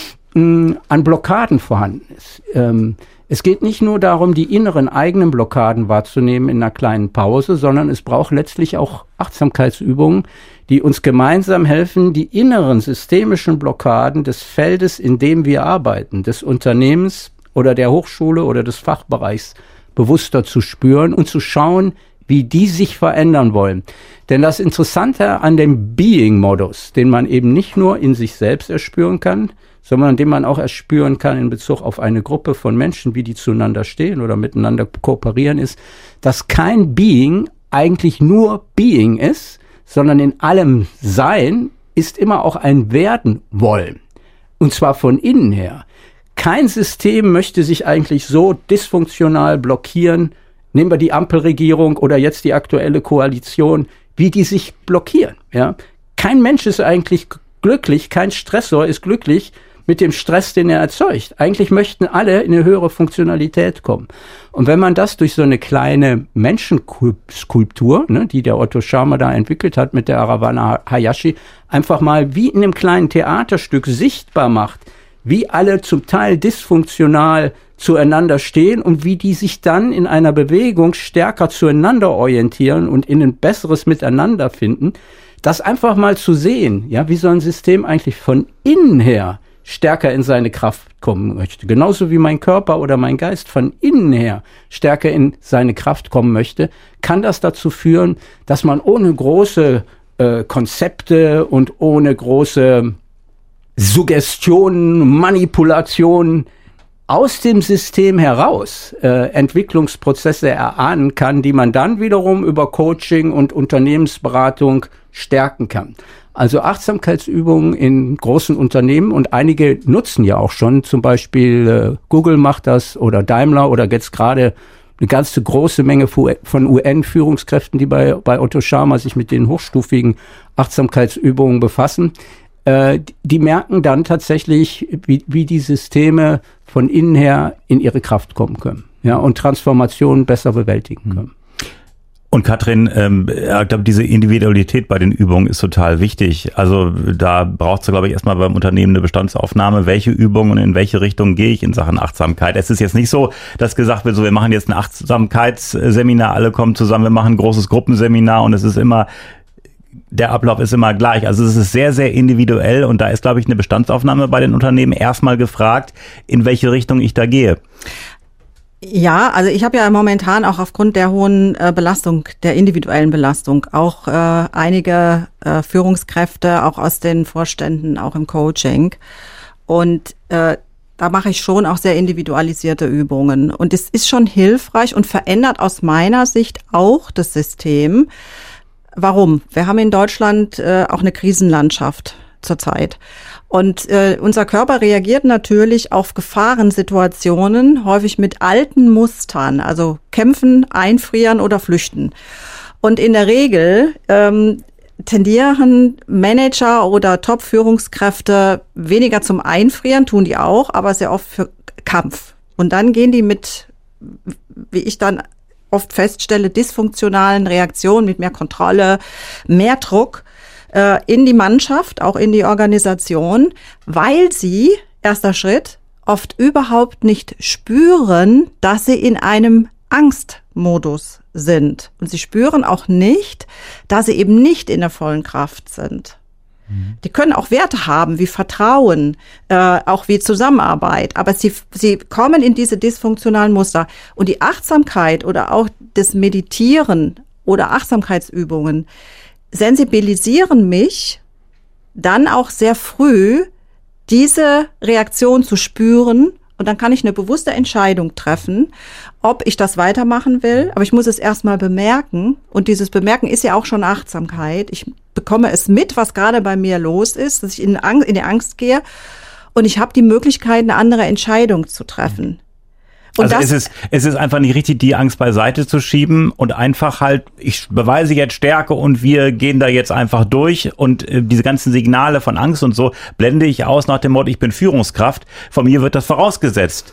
mh, an Blockaden vorhanden ist. Ähm, es geht nicht nur darum, die inneren eigenen Blockaden wahrzunehmen in einer kleinen Pause, sondern es braucht letztlich auch Achtsamkeitsübungen, die uns gemeinsam helfen, die inneren systemischen Blockaden des Feldes, in dem wir arbeiten, des Unternehmens oder der Hochschule oder des Fachbereichs bewusster zu spüren und zu schauen, wie die sich verändern wollen. Denn das Interessante an dem Being-Modus, den man eben nicht nur in sich selbst erspüren kann, sondern den man auch erspüren kann in Bezug auf eine Gruppe von Menschen, wie die zueinander stehen oder miteinander kooperieren, ist, dass kein Being eigentlich nur Being ist, sondern in allem Sein ist immer auch ein Werden wollen. Und zwar von innen her. Kein System möchte sich eigentlich so dysfunktional blockieren, nehmen wir die Ampelregierung oder jetzt die aktuelle Koalition, wie die sich blockieren. Ja? Kein Mensch ist eigentlich glücklich, kein Stressor ist glücklich, mit dem Stress, den er erzeugt. Eigentlich möchten alle in eine höhere Funktionalität kommen. Und wenn man das durch so eine kleine Menschenskulptur, ne, die der Otto Scharmer da entwickelt hat mit der Aravana Hayashi, einfach mal wie in einem kleinen Theaterstück sichtbar macht, wie alle zum Teil dysfunktional zueinander stehen und wie die sich dann in einer Bewegung stärker zueinander orientieren und in ein besseres Miteinander finden, das einfach mal zu sehen, ja, wie so ein System eigentlich von innen her stärker in seine Kraft kommen möchte. Genauso wie mein Körper oder mein Geist von innen her stärker in seine Kraft kommen möchte, kann das dazu führen, dass man ohne große äh, Konzepte und ohne große Suggestionen, Manipulationen aus dem System heraus äh, Entwicklungsprozesse erahnen kann, die man dann wiederum über Coaching und Unternehmensberatung stärken kann. Also Achtsamkeitsübungen in großen Unternehmen, und einige nutzen ja auch schon, zum Beispiel äh, Google macht das oder Daimler oder jetzt gerade eine ganze große Menge von U N-Führungskräften, die bei, bei Otto Scharmer sich mit den hochstufigen Achtsamkeitsübungen befassen. Äh, die merken dann tatsächlich, wie, wie die Systeme von innen her in ihre Kraft kommen können, ja, und Transformationen besser bewältigen können. Und Katrin, ähm, ich glaube, diese Individualität bei den Übungen ist total wichtig. Also da braucht es, glaube ich, erstmal beim Unternehmen eine Bestandsaufnahme, welche Übungen und in welche Richtung gehe ich in Sachen Achtsamkeit. Es ist jetzt nicht so, dass gesagt wird, so wir machen jetzt ein Achtsamkeitsseminar, alle kommen zusammen, wir machen ein großes Gruppenseminar und es ist immer, der Ablauf ist immer gleich. Also es ist sehr, sehr individuell und da ist, glaube ich, eine Bestandsaufnahme bei den Unternehmen erstmal gefragt, in welche Richtung ich da gehe. Ja, also ich habe ja momentan auch aufgrund der hohen äh, Belastung, der individuellen Belastung, auch äh, einige äh, Führungskräfte, auch aus den Vorständen, auch im Coaching. Und äh, da mache ich schon auch sehr individualisierte Übungen. Und es ist schon hilfreich und verändert aus meiner Sicht auch das System. Warum? Wir haben in Deutschland äh, auch eine Krisenlandschaft zurzeit. Und äh, unser Körper reagiert natürlich auf Gefahrensituationen häufig mit alten Mustern, also kämpfen, einfrieren oder flüchten. Und in der Regel ähm, tendieren Manager oder Top-Führungskräfte weniger zum Einfrieren, tun die auch, aber sehr oft für Kampf. Und dann gehen die mit, wie ich dann oft feststelle, dysfunktionalen Reaktionen mit mehr Kontrolle, mehr Druck in die Mannschaft, auch in die Organisation, weil sie, erster Schritt, oft überhaupt nicht spüren, dass sie in einem Angstmodus sind. Und sie spüren auch nicht, dass sie eben nicht in der vollen Kraft sind. Mhm. Die können auch Werte haben, wie Vertrauen, äh, auch wie Zusammenarbeit, aber sie, sie kommen in diese dysfunktionalen Muster. Und die Achtsamkeit oder auch das Meditieren oder Achtsamkeitsübungen sensibilisieren mich dann auch sehr früh, diese Reaktion zu spüren, und dann kann ich eine bewusste Entscheidung treffen, ob ich das weitermachen will. Aber ich muss es erstmal bemerken, und dieses Bemerken ist ja auch schon Achtsamkeit. Ich bekomme es mit, was gerade bei mir los ist, dass ich in Angst, in die Angst gehe, und ich habe die Möglichkeit, eine andere Entscheidung zu treffen. Und also es ist, es ist einfach nicht richtig, die Angst beiseite zu schieben und einfach halt, ich beweise jetzt Stärke und wir gehen da jetzt einfach durch, und äh, diese ganzen Signale von Angst und so blende ich aus nach dem Motto, ich bin Führungskraft, von mir wird das vorausgesetzt.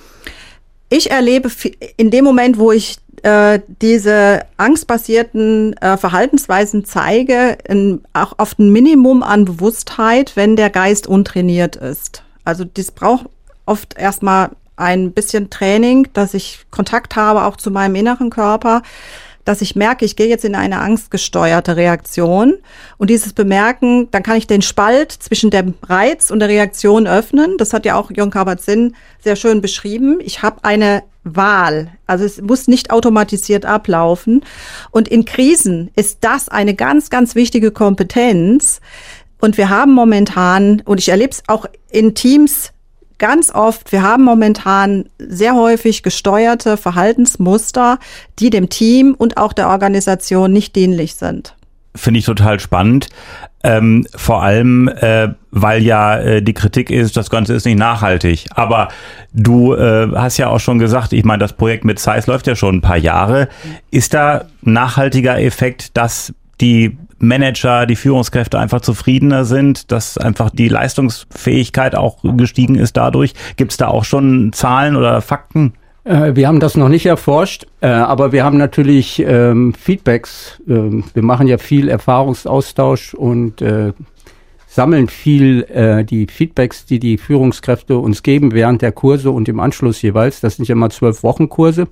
Ich erlebe in dem Moment, wo ich äh, diese angstbasierten äh, Verhaltensweisen zeige, in, auch auf ein Minimum an Bewusstheit, wenn der Geist untrainiert ist. Also das braucht oft erstmal ein bisschen Training, dass ich Kontakt habe auch zu meinem inneren Körper, dass ich merke, ich gehe jetzt in eine angstgesteuerte Reaktion, und dieses Bemerken, dann kann ich den Spalt zwischen dem Reiz und der Reaktion öffnen. Das hat ja auch Jon Kabat-Zinn sehr schön beschrieben. Ich habe eine Wahl, also es muss nicht automatisiert ablaufen, und in Krisen ist das eine ganz, ganz wichtige Kompetenz, und wir haben momentan, und ich erlebe es auch in Teams ganz oft, wir haben momentan sehr häufig gesteuerte Verhaltensmuster, die dem Team und auch der Organisation nicht dienlich sind. Finde ich total spannend. Ähm, vor allem, äh, weil ja äh, die Kritik ist, das Ganze ist nicht nachhaltig. Aber du äh, hast ja auch schon gesagt, ich meine, das Projekt mit Zeiss läuft ja schon ein paar Jahre. Ist da nachhaltiger Effekt, dass die Manager, die Führungskräfte einfach zufriedener sind, dass einfach die Leistungsfähigkeit auch gestiegen ist dadurch? Gibt es da auch schon Zahlen oder Fakten? Äh, wir haben das noch nicht erforscht, äh, aber wir haben natürlich ähm, Feedbacks. Ähm, wir machen ja viel Erfahrungsaustausch und äh, sammeln viel äh, die Feedbacks, die die Führungskräfte uns geben während der Kurse und im Anschluss jeweils. Das sind ja immer zwölf Wochen Kurse.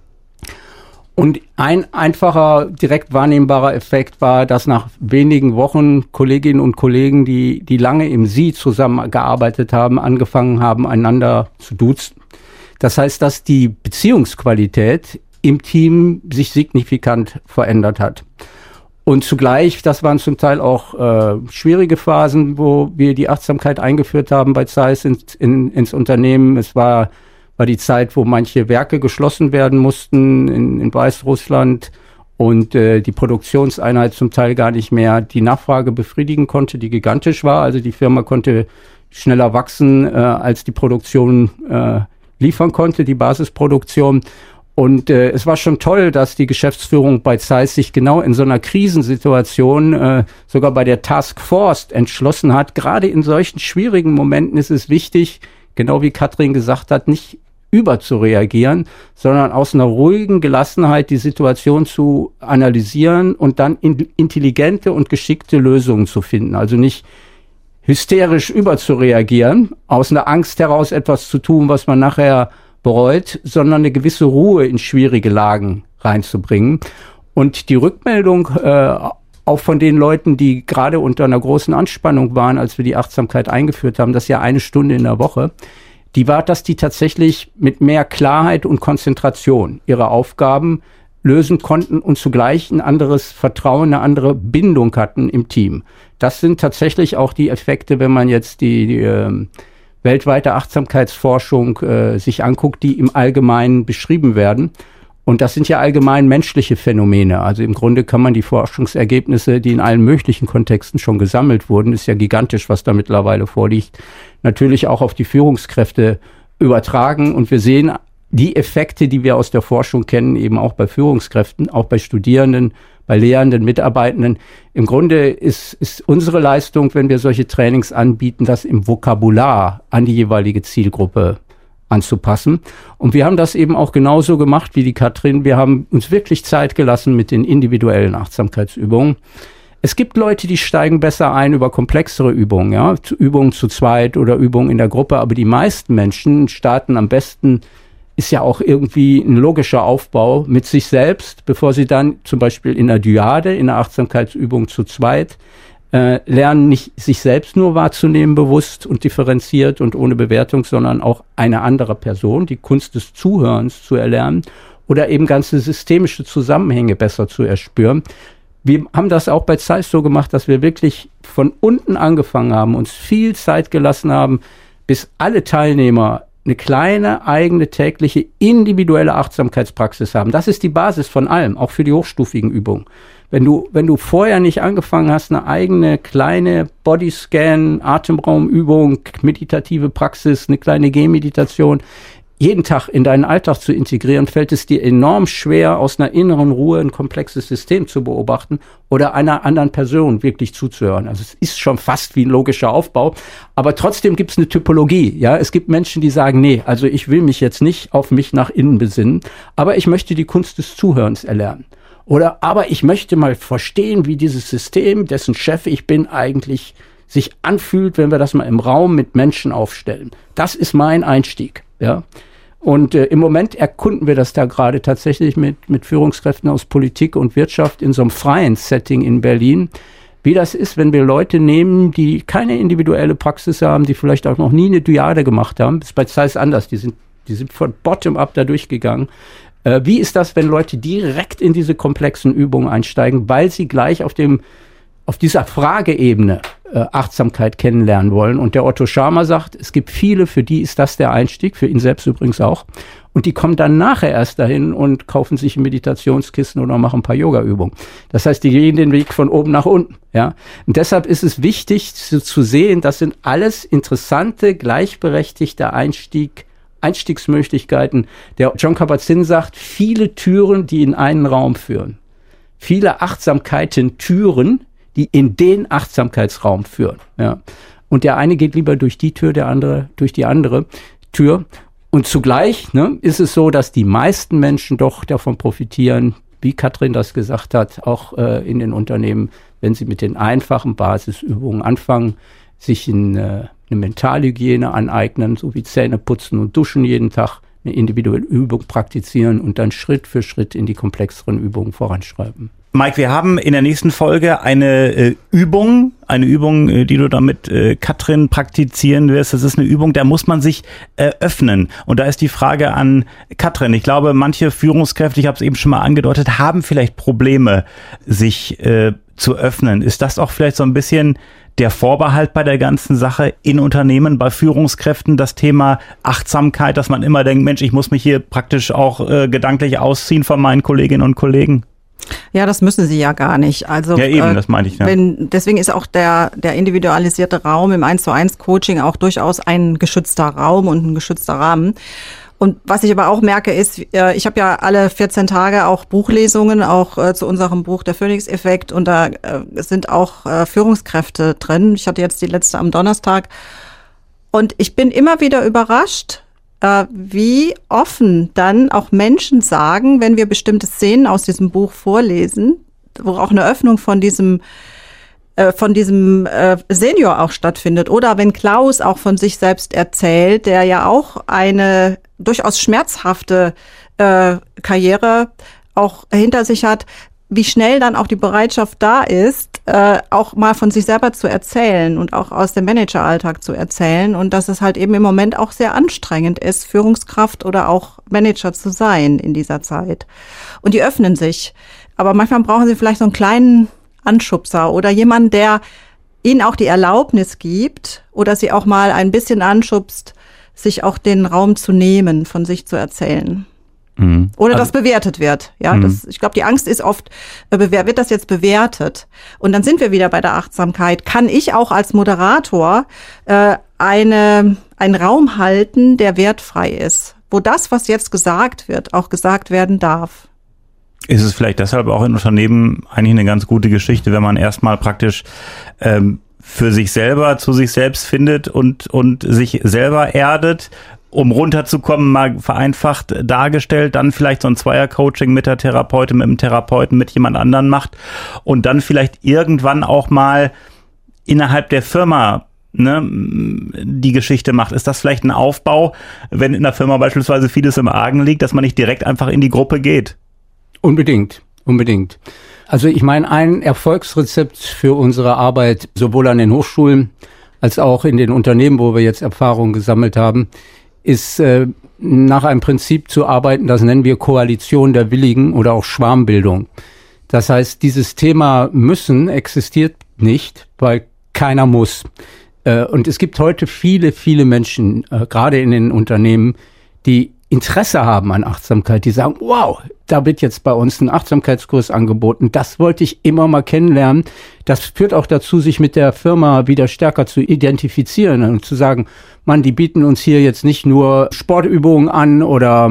Und ein einfacher, direkt wahrnehmbarer Effekt war, dass nach wenigen Wochen Kolleginnen und Kollegen, die, die lange im Sie zusammengearbeitet haben, angefangen haben, einander zu duzen. Das heißt, dass die Beziehungsqualität im Team sich signifikant verändert hat. Und zugleich, das waren zum Teil auch äh, schwierige Phasen, wo wir die Achtsamkeit eingeführt haben bei Zeiss ins, in, ins Unternehmen. Es war war die Zeit, wo manche Werke geschlossen werden mussten in, in Weißrussland und äh, die Produktionseinheit zum Teil gar nicht mehr die Nachfrage befriedigen konnte, die gigantisch war. Also die Firma konnte schneller wachsen, äh, als die Produktion äh, liefern konnte, die Basisproduktion. Und äh, es war schon toll, dass die Geschäftsführung bei Zeiss sich genau in so einer Krisensituation äh, sogar bei der Task Force entschlossen hat. Gerade in solchen schwierigen Momenten ist es wichtig, genau wie Katrin gesagt hat, nicht überzureagieren, sondern aus einer ruhigen Gelassenheit die Situation zu analysieren und dann in, intelligente und geschickte Lösungen zu finden. Also nicht hysterisch überzureagieren, aus einer Angst heraus etwas zu tun, was man nachher bereut, sondern eine gewisse Ruhe in schwierige Lagen reinzubringen. Und die Rückmeldung äh, auch von den Leuten, die gerade unter einer großen Anspannung waren, als wir die Achtsamkeit eingeführt haben, das ist ja eine Stunde in der Woche, die war, dass die tatsächlich mit mehr Klarheit und Konzentration ihre Aufgaben lösen konnten und zugleich ein anderes Vertrauen, eine andere Bindung hatten im Team. Das sind tatsächlich auch die Effekte, wenn man jetzt die, die äh, weltweite Achtsamkeitsforschung äh, sich anguckt, die im Allgemeinen beschrieben werden. Und das sind ja allgemein menschliche Phänomene. Also im Grunde kann man die Forschungsergebnisse, die in allen möglichen Kontexten schon gesammelt wurden, ist ja gigantisch, was da mittlerweile vorliegt, natürlich auch auf die Führungskräfte übertragen. Und wir sehen die Effekte, die wir aus der Forschung kennen, eben auch bei Führungskräften, auch bei Studierenden, bei Lehrenden, Mitarbeitenden. Im Grunde ist, ist unsere Leistung, wenn wir solche Trainings anbieten, das im Vokabular an die jeweilige Zielgruppe anzupassen. Und wir haben das eben auch genauso gemacht wie die Katrin. Wir haben uns wirklich Zeit gelassen mit den individuellen Achtsamkeitsübungen. Es gibt Leute, die steigen besser ein über komplexere Übungen, ja, Übungen zu zweit oder Übungen in der Gruppe, aber die meisten Menschen starten am besten, ist ja auch irgendwie ein logischer Aufbau mit sich selbst, bevor sie dann zum Beispiel in der Dyade, in der Achtsamkeitsübung zu zweit, äh, lernen, nicht sich selbst nur wahrzunehmen, bewusst und differenziert und ohne Bewertung, sondern auch eine andere Person, die Kunst des Zuhörens zu erlernen oder eben ganze systemische Zusammenhänge besser zu erspüren. Wir haben das auch bei Zeiss so gemacht, dass wir wirklich von unten angefangen haben, uns viel Zeit gelassen haben, bis alle Teilnehmer eine kleine, eigene, tägliche, individuelle Achtsamkeitspraxis haben. Das ist die Basis von allem, auch für die hochstufigen Übungen. Wenn du, wenn du vorher nicht angefangen hast, eine eigene, kleine Bodyscan, Atemraumübung, meditative Praxis, eine kleine Gehmeditation, jeden Tag in deinen Alltag zu integrieren, fällt es dir enorm schwer, aus einer inneren Ruhe ein komplexes System zu beobachten oder einer anderen Person wirklich zuzuhören. Also es ist schon fast wie ein logischer Aufbau, aber trotzdem gibt es eine Typologie. Ja, es gibt Menschen, die sagen, nee, also ich will mich jetzt nicht auf mich nach innen besinnen, aber ich möchte die Kunst des Zuhörens erlernen. Oder aber ich möchte mal verstehen, wie dieses System, dessen Chef ich bin, eigentlich sich anfühlt, wenn wir das mal im Raum mit Menschen aufstellen. Das ist mein Einstieg. Ja. Und äh, im Moment erkunden wir das da gerade tatsächlich mit, mit Führungskräften aus Politik und Wirtschaft in so einem freien Setting in Berlin, wie das ist, wenn wir Leute nehmen, die keine individuelle Praxis haben, die vielleicht auch noch nie eine Dyade gemacht haben. Das ist bei Zeiss anders, die sind, die sind von bottom-up da durchgegangen. Äh, wie ist das, wenn Leute direkt in diese komplexen Übungen einsteigen, weil sie gleich auf dem auf dieser Frageebene äh, Achtsamkeit kennenlernen wollen. Und der Otto Scharmer sagt, es gibt viele, für die ist das der Einstieg, für ihn selbst übrigens auch. Und die kommen dann nachher erst dahin und kaufen sich ein Meditationskissen oder machen ein paar Yoga-Übungen. Das heißt, die gehen den Weg von oben nach unten. Ja? Und deshalb ist es wichtig zu, zu sehen, das sind alles interessante, gleichberechtigte Einstieg, Einstiegsmöglichkeiten. Der John Kabat-Zinn sagt, viele Türen, die in einen Raum führen. viele Achtsamkeiten Türen, die in den Achtsamkeitsraum führen. Ja. Und der eine geht lieber durch die Tür, der andere durch die andere Tür. Und zugleich ne, ist es so, dass die meisten Menschen doch davon profitieren, wie Katrin das gesagt hat, auch äh, in den Unternehmen, wenn sie mit den einfachen Basisübungen anfangen, sich in, äh, eine Mentalhygiene aneignen, so wie Zähne putzen und duschen jeden Tag, eine individuelle Übung praktizieren und dann Schritt für Schritt in die komplexeren Übungen voranschreiben. Mike, wir haben in der nächsten Folge eine äh, Übung, eine Übung, äh, die du da mit äh, Katrin praktizieren wirst. Das ist eine Übung, da muss man sich äh, öffnen. Und da ist die Frage an Katrin. Ich glaube, manche Führungskräfte, ich habe es eben schon mal angedeutet, haben vielleicht Probleme, sich äh, zu öffnen. Ist das auch vielleicht so ein bisschen der Vorbehalt bei der ganzen Sache in Unternehmen, bei Führungskräften, das Thema Achtsamkeit, dass man immer denkt, Mensch, ich muss mich hier praktisch auch äh, gedanklich ausziehen von meinen Kolleginnen und Kollegen? Ja, das müssen sie ja gar nicht. Also ja, eben, äh, das meinte ich. Ja. Wenn, deswegen ist auch der, der individualisierte Raum im eins zu eins Coaching auch durchaus ein geschützter Raum und ein geschützter Rahmen. Und was ich aber auch merke ist, äh, ich habe ja alle vierzehn Tage auch Buchlesungen, auch äh, zu unserem Buch Der Phoenix-Effekt. Und da äh, sind auch äh, Führungskräfte drin. Ich hatte jetzt die letzte am Donnerstag. Und ich bin immer wieder überrascht, wie offen dann auch Menschen sagen, wenn wir bestimmte Szenen aus diesem Buch vorlesen, wo auch eine Öffnung von diesem äh, von diesem äh, Senior auch stattfindet. Oder wenn Klaus auch von sich selbst erzählt, der ja auch eine durchaus schmerzhafte äh, Karriere auch hinter sich hat, wie schnell dann auch die Bereitschaft da ist, äh, auch mal von sich selber zu erzählen und auch aus dem Manageralltag zu erzählen und dass es halt eben im Moment auch sehr anstrengend ist, Führungskraft oder auch Manager zu sein in dieser Zeit. Und die öffnen sich. Aber manchmal brauchen sie vielleicht so einen kleinen Anschubser oder jemanden, der ihnen auch die Erlaubnis gibt oder sie auch mal ein bisschen anschubst, sich auch den Raum zu nehmen, von sich zu erzählen. Mhm. Oder also, das bewertet wird. Ja, mhm. das, ich glaube, die Angst ist oft, wird das jetzt bewertet? Und dann sind wir wieder bei der Achtsamkeit. Kann ich auch als Moderator äh, eine, einen Raum halten, der wertfrei ist, wo das, was jetzt gesagt wird, auch gesagt werden darf? Ist es vielleicht deshalb auch in Unternehmen eigentlich eine ganz gute Geschichte, wenn man erstmal praktisch ähm, für sich selber zu sich selbst findet und, und sich selber erdet, um runterzukommen, mal vereinfacht dargestellt, dann vielleicht so ein Zweier-Coaching mit der Therapeutin, mit dem Therapeuten, mit jemand anderen macht und dann vielleicht irgendwann auch mal innerhalb der Firma ne, die Geschichte macht. Ist das vielleicht ein Aufbau, wenn in der Firma beispielsweise vieles im Argen liegt, dass man nicht direkt einfach in die Gruppe geht? Unbedingt, unbedingt. Also ich meine, ein Erfolgsrezept für unsere Arbeit, sowohl an den Hochschulen als auch in den Unternehmen, wo wir jetzt Erfahrungen gesammelt haben, ist äh, nach einem Prinzip zu arbeiten, das nennen wir Koalition der Willigen oder auch Schwarmbildung. Das heißt, dieses Thema müssen existiert nicht, weil keiner muss. Äh, und es gibt heute viele, viele Menschen, äh, gerade in den Unternehmen, die Interesse haben an Achtsamkeit, die sagen, wow, da wird jetzt bei uns ein Achtsamkeitskurs angeboten. Das wollte ich immer mal kennenlernen. Das führt auch dazu, sich mit der Firma wieder stärker zu identifizieren und zu sagen, Mann, die bieten uns hier jetzt nicht nur Sportübungen an oder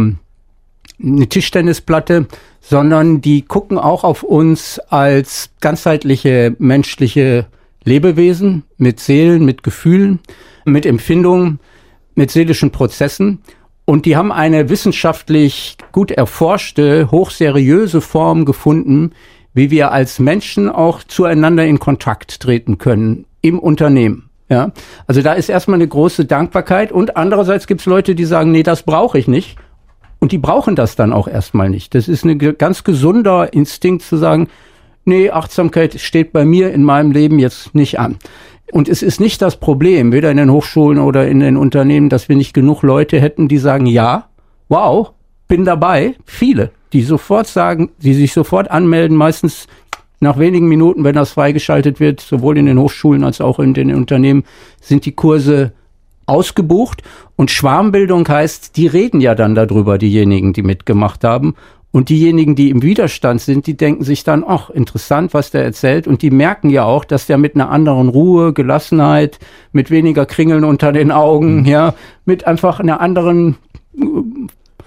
eine Tischtennisplatte, sondern die gucken auch auf uns als ganzheitliche menschliche Lebewesen mit Seelen, mit Gefühlen, mit Empfindungen, mit seelischen Prozessen. Und die haben eine wissenschaftlich gut erforschte, hochseriöse Form gefunden, wie wir als Menschen auch zueinander in Kontakt treten können im Unternehmen. Ja, also da ist erstmal eine große Dankbarkeit und andererseits gibt es Leute, die sagen, nee, das brauche ich nicht. Und die brauchen das dann auch erstmal nicht. Das ist ein ganz gesunder Instinkt zu sagen, nee, Achtsamkeit steht bei mir in meinem Leben jetzt nicht an. Und es ist nicht das Problem, weder in den Hochschulen oder in den Unternehmen, dass wir nicht genug Leute hätten, die sagen, ja, wow, bin dabei. Viele, die sofort sagen, die sich sofort anmelden, meistens nach wenigen Minuten, wenn das freigeschaltet wird, sowohl in den Hochschulen als auch in den Unternehmen, sind die Kurse ausgebucht. Und Schwarmbildung heißt, die reden ja dann darüber, diejenigen, die mitgemacht haben. Und diejenigen, die im Widerstand sind, die denken sich dann, ach, interessant, was der erzählt. Und die merken ja auch, dass der mit einer anderen Ruhe, Gelassenheit, mit weniger Kringeln unter den Augen, mhm. ja, mit einfach einer anderen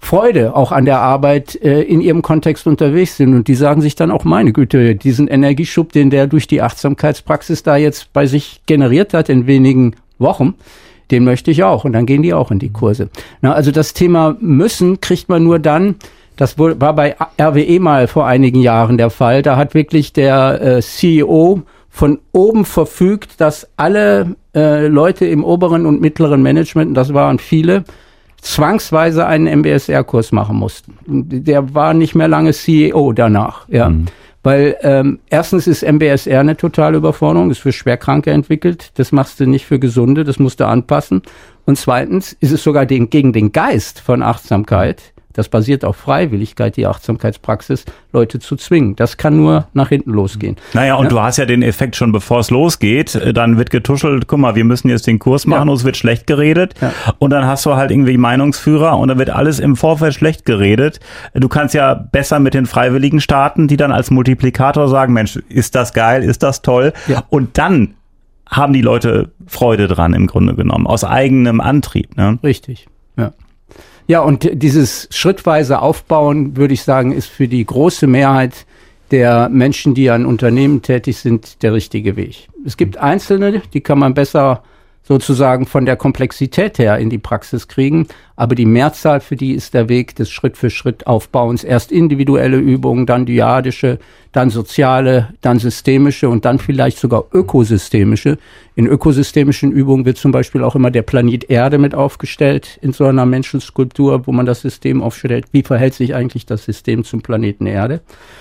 Freude auch an der Arbeit äh, in ihrem Kontext unterwegs sind. Und die sagen sich dann auch, meine Güte, diesen Energieschub, den der durch die Achtsamkeitspraxis da jetzt bei sich generiert hat in wenigen Wochen, den möchte ich auch. Und dann gehen die auch in die Kurse. Na, also das Thema müssen kriegt man nur dann, das war bei R W E mal vor einigen Jahren der Fall, da hat wirklich der äh, C E O von oben verfügt, dass alle äh, Leute im oberen und mittleren Management, und das waren viele, zwangsweise einen M B S R-Kurs machen mussten. Der war nicht mehr lange C E O danach, ja. Mhm. Weil ähm, erstens ist M B S R eine totale Überforderung, ist für Schwerkranke entwickelt, das machst du nicht für Gesunde, das musst du anpassen. Und zweitens ist es sogar den, gegen den Geist von Achtsamkeit, das basiert auf Freiwilligkeit, die Achtsamkeitspraxis, Leute zu zwingen. Das kann nur nach hinten losgehen. Naja, und ja? Du hast ja den Effekt schon, bevor es losgeht, dann wird getuschelt, guck mal, wir müssen jetzt den Kurs machen, ja. Und es wird schlecht geredet. Ja. Und dann hast du halt irgendwie Meinungsführer und dann wird alles im Vorfeld schlecht geredet. Du kannst ja besser mit den Freiwilligen starten, die dann als Multiplikator sagen, Mensch, ist das geil, ist das toll? Ja. Und dann haben die Leute Freude dran im Grunde genommen, aus eigenem Antrieb. Ne? Richtig, ja. Ja, und dieses schrittweise Aufbauen, würde ich sagen, ist für die große Mehrheit der Menschen, die an Unternehmen tätig sind, der richtige Weg. Es gibt Einzelne, die kann man besser sozusagen von der Komplexität her in die Praxis kriegen, aber die Mehrzahl, für die ist der Weg des Schritt-für-Schritt-Aufbauens erst individuelle Übungen, dann dyadische, dann soziale, dann systemische und dann vielleicht sogar ökosystemische. In ökosystemischen Übungen wird zum Beispiel auch immer der Planet Erde mit aufgestellt in so einer Menschenskulptur, wo man das System aufstellt. Wie verhält sich eigentlich das System zum Planeten Erde?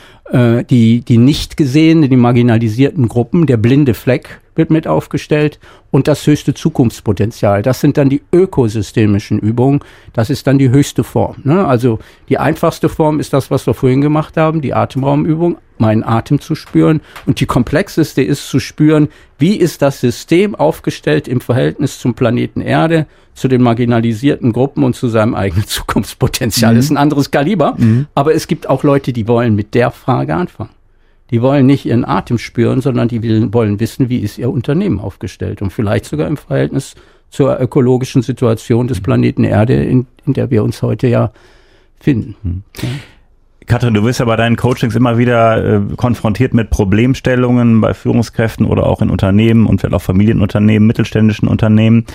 Äh, die, die nicht gesehenen, die marginalisierten Gruppen, der blinde Fleck wird mit aufgestellt und das höchste Zukunftspotenzial. Das sind dann die ökosystemischen Übungen. Das ist dann die höchste Form. Ne? Also die einfachste Form ist das, was wir vorhin gemacht haben, die Atemraumübung, meinen Atem zu spüren. Und die komplexeste ist zu spüren, wie ist das System aufgestellt im Verhältnis zum Planeten Erde, zu den marginalisierten Gruppen und zu seinem eigenen Zukunftspotenzial. Mhm. Das ist ein anderes Kaliber. Mhm. Aber es gibt auch Leute, die wollen mit der Frage anfangen. Die wollen nicht ihren Atem spüren, sondern die wollen wissen, wie ist ihr Unternehmen aufgestellt und vielleicht sogar im Verhältnis zur ökologischen Situation des Planeten Erde, in, in der wir uns heute ja finden. Hm. Ja. Katrin, du wirst ja bei deinen Coachings immer wieder äh, konfrontiert mit Problemstellungen bei Führungskräften oder auch in Unternehmen und vielleicht auch Familienunternehmen, mittelständischen Unternehmen.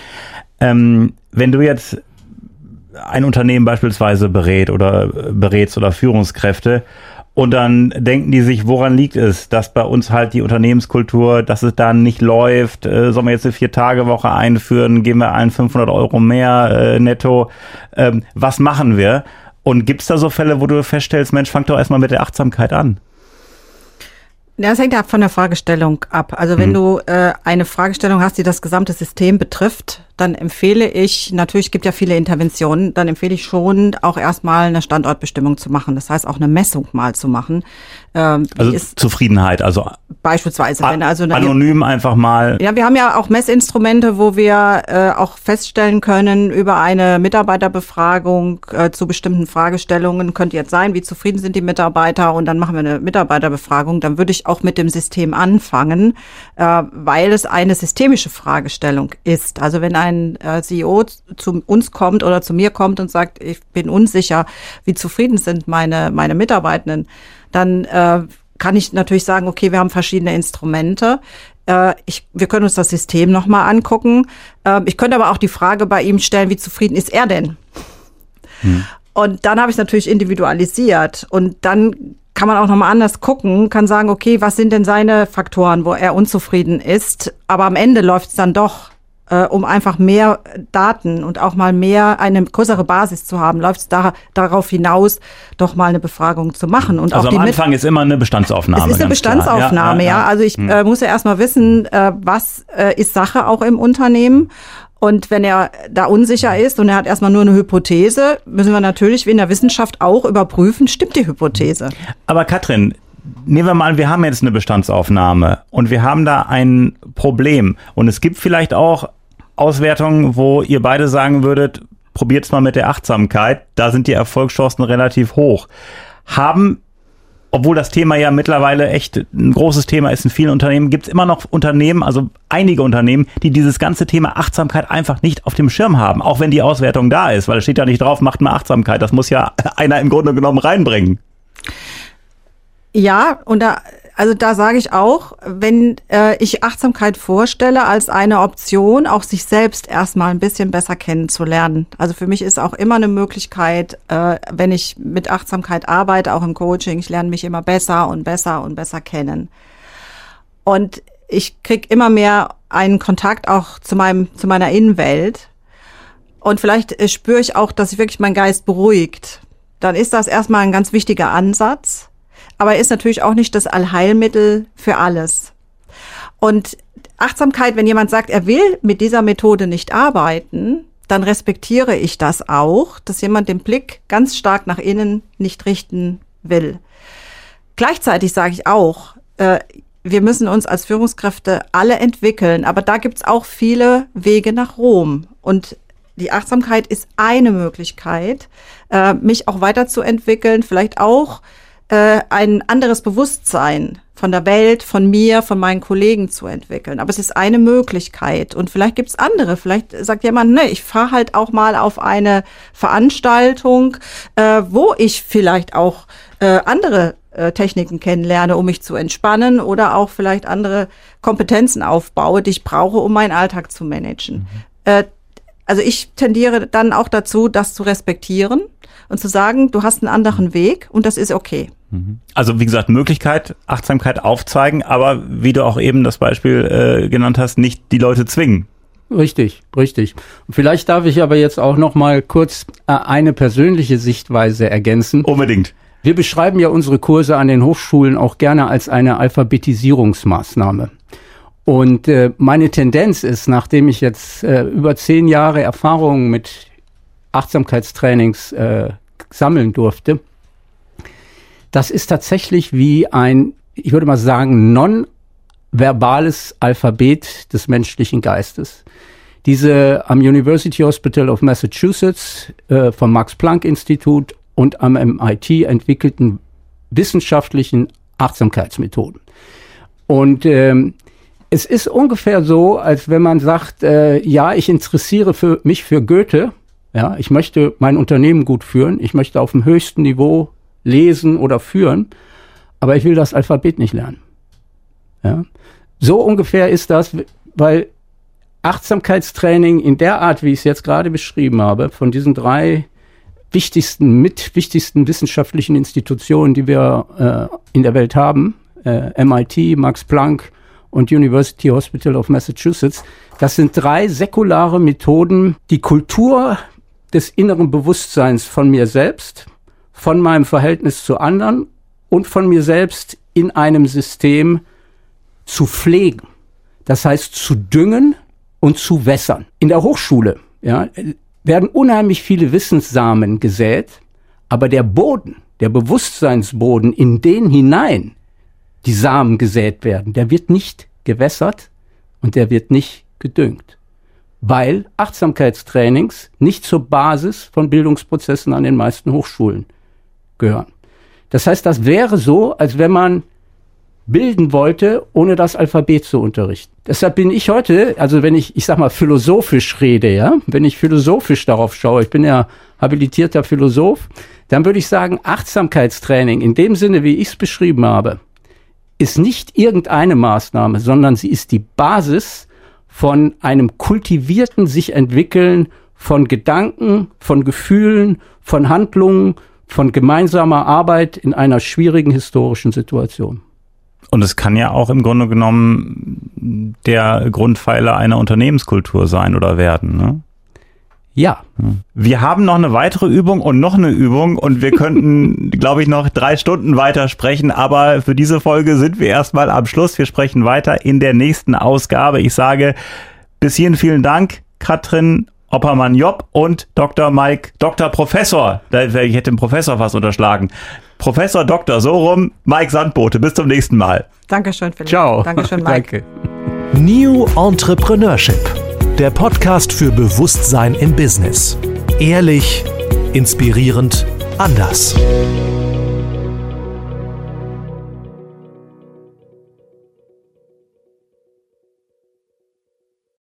Ähm, wenn du jetzt ein Unternehmen beispielsweise berät oder äh, berätst oder Führungskräfte, und dann denken die sich, woran liegt es, dass bei uns halt die Unternehmenskultur, dass es da nicht läuft, äh, sollen wir jetzt eine Vier-Tage-Woche einführen, geben wir allen fünfhundert Euro mehr äh, netto, ähm, was machen wir? Und gibt es da so Fälle, wo du feststellst, Mensch, fang doch erstmal mit der Achtsamkeit an? Ja, das hängt ja von der Fragestellung ab. Also wenn mhm. du äh, eine Fragestellung hast, die das gesamte System betrifft, dann empfehle ich, natürlich gibt ja viele Interventionen, dann empfehle ich schon auch erstmal eine Standortbestimmung zu machen. Das heißt auch eine Messung mal zu machen. Ähm, also ist Zufriedenheit, also beispielsweise. Wenn also eine, anonym einfach mal. Ja, wir haben ja auch Messinstrumente, wo wir äh, auch feststellen können über eine Mitarbeiterbefragung äh, zu bestimmten Fragestellungen, könnte jetzt sein, wie zufrieden sind die Mitarbeiter, und dann machen wir eine Mitarbeiterbefragung. Dann würde ich auch mit dem System anfangen, äh, weil es eine systemische Fragestellung ist. Also wenn ein ein C E O zu uns kommt oder zu mir kommt und sagt, ich bin unsicher, wie zufrieden sind meine meine Mitarbeitenden, dann äh, kann ich natürlich sagen, okay, wir haben verschiedene Instrumente. Äh, ich, wir können uns das System nochmal angucken. Äh, ich könnte aber auch die Frage bei ihm stellen, wie zufrieden ist er denn? Hm. Und dann habe ich es natürlich individualisiert. Und dann kann man auch nochmal anders gucken, kann sagen, okay, was sind denn seine Faktoren, wo er unzufrieden ist? Aber am Ende läuft es dann doch, äh, um einfach mehr Daten und auch mal mehr, eine größere Basis zu haben, läuft es da, darauf hinaus, doch mal eine Befragung zu machen. Und also auch die am Anfang ist immer eine Bestandsaufnahme. Es ist eine Bestandsaufnahme, ja. ja, ja. Also ich hm. äh, muss ja erstmal wissen, äh, was äh, ist Sache auch im Unternehmen. Und wenn er da unsicher ist und er hat erstmal nur eine Hypothese, müssen wir natürlich wie in der Wissenschaft auch überprüfen, stimmt die Hypothese. Aber Katrin, nehmen wir mal an, wir haben jetzt eine Bestandsaufnahme und wir haben da ein Problem. Und es gibt vielleicht auch Auswertungen, wo ihr beide sagen würdet, probiert es mal mit der Achtsamkeit, da sind die Erfolgschancen relativ hoch. Haben obwohl das Thema ja mittlerweile echt ein großes Thema ist in vielen Unternehmen, gibt es immer noch Unternehmen, also einige Unternehmen, die dieses ganze Thema Achtsamkeit einfach nicht auf dem Schirm haben, auch wenn die Auswertung da ist, weil es steht ja nicht drauf, macht mal Achtsamkeit. Das muss ja einer im Grunde genommen reinbringen. Ja, und da, also da sage ich auch, wenn äh, ich Achtsamkeit vorstelle als eine Option, auch sich selbst erstmal ein bisschen besser kennenzulernen. Also für mich ist auch immer eine Möglichkeit, äh, wenn ich mit Achtsamkeit arbeite, auch im Coaching, ich lerne mich immer besser und besser und besser kennen. Und ich kriege immer mehr einen Kontakt auch zu meinem, zu meiner Innenwelt. Und vielleicht äh, spüre ich auch, dass sich wirklich mein Geist beruhigt. Dann ist das erstmal ein ganz wichtiger Ansatz. Aber ist natürlich auch nicht das Allheilmittel für alles. Und Achtsamkeit, wenn jemand sagt, er will mit dieser Methode nicht arbeiten, dann respektiere ich das auch, dass jemand den Blick ganz stark nach innen nicht richten will. Gleichzeitig sage ich auch, äh, wir müssen uns als Führungskräfte alle entwickeln, aber da gibt's auch viele Wege nach Rom. Und die Achtsamkeit ist eine Möglichkeit, äh, mich auch weiterzuentwickeln, vielleicht auch ein anderes Bewusstsein von der Welt, von mir, von meinen Kollegen zu entwickeln. Aber es ist eine Möglichkeit. Und vielleicht gibt es andere. Vielleicht sagt jemand, ne, ich fahre halt auch mal auf eine Veranstaltung, äh, wo ich vielleicht auch äh, andere äh, Techniken kennenlerne, um mich zu entspannen oder auch vielleicht andere Kompetenzen aufbaue, die ich brauche, um meinen Alltag zu managen. Mhm. Äh, also ich tendiere dann auch dazu, das zu respektieren und zu sagen, du hast einen anderen Weg und das ist okay. Also wie gesagt, Möglichkeit, Achtsamkeit aufzeigen, aber wie du auch eben das Beispiel äh, genannt hast, nicht die Leute zwingen. Richtig, richtig. Vielleicht darf ich aber jetzt auch noch mal kurz äh, eine persönliche Sichtweise ergänzen. Unbedingt. Wir beschreiben ja unsere Kurse an den Hochschulen auch gerne als eine Alphabetisierungsmaßnahme. Und äh, meine Tendenz ist, nachdem ich jetzt äh, über zehn Jahre Erfahrung mit Achtsamkeitstrainings äh, sammeln durfte, das ist tatsächlich wie ein, ich würde mal sagen, non-verbales Alphabet des menschlichen Geistes. Diese am University Hospital of Massachusetts äh, vom Max-Planck-Institut und am M I T entwickelten wissenschaftlichen Achtsamkeitsmethoden. Und ähm, es ist ungefähr so, als wenn man sagt, äh, ja, ich interessiere für mich für Goethe, ja, ich möchte mein Unternehmen gut führen, ich möchte auf dem höchsten Niveau lesen oder führen, aber ich will das Alphabet nicht lernen. Ja? So ungefähr ist das, weil Achtsamkeitstraining in der Art, wie ich es jetzt gerade beschrieben habe, von diesen drei wichtigsten, mit wichtigsten wissenschaftlichen Institutionen, die wir äh, in der Welt haben, äh, M I T, Max Planck und University Hospital of Massachusetts, das sind drei säkulare Methoden, die Kultur des inneren Bewusstseins von mir selbst, von meinem Verhältnis zu anderen und von mir selbst in einem System zu pflegen. Das heißt, zu düngen und zu wässern. In der Hochschule, ja, werden unheimlich viele Wissenssamen gesät, aber der Boden, der Bewusstseinsboden, in den hinein die Samen gesät werden, der wird nicht gewässert und der wird nicht gedüngt. Weil Achtsamkeitstrainings nicht zur Basis von Bildungsprozessen an den meisten Hochschulen gehören. Das heißt, das wäre so, als wenn man bilden wollte, ohne das Alphabet zu unterrichten. Deshalb bin ich heute, also wenn ich, ich sag mal, philosophisch rede, ja, wenn ich philosophisch darauf schaue, ich bin ja habilitierter Philosoph, dann würde ich sagen, Achtsamkeitstraining in dem Sinne, wie ich es beschrieben habe, ist nicht irgendeine Maßnahme, sondern sie ist die Basis von einem kultivierten sich entwickeln von Gedanken, von Gefühlen, von Handlungen, von gemeinsamer Arbeit in einer schwierigen historischen Situation. Und es kann ja auch im Grunde genommen der Grundpfeiler einer Unternehmenskultur sein oder werden, ne? Ja. Wir haben noch eine weitere Übung und noch eine Übung und wir könnten, glaube ich, noch drei Stunden weiter sprechen, aber für diese Folge sind wir erstmal am Schluss. Wir sprechen weiter in der nächsten Ausgabe. Ich sage bis hierhin vielen Dank, Katrin Oppermann-Jopp und Doktor Mike, Doktor Professor, ich hätte den Professor fast unterschlagen, Professor Doktor, so rum, Mike Sandbote. Bis zum nächsten Mal. Dankeschön, Philipp. Ciao. Dankeschön, Mike. Danke. New Entrepreneurship, der Podcast für Bewusstsein im Business. Ehrlich, inspirierend, anders.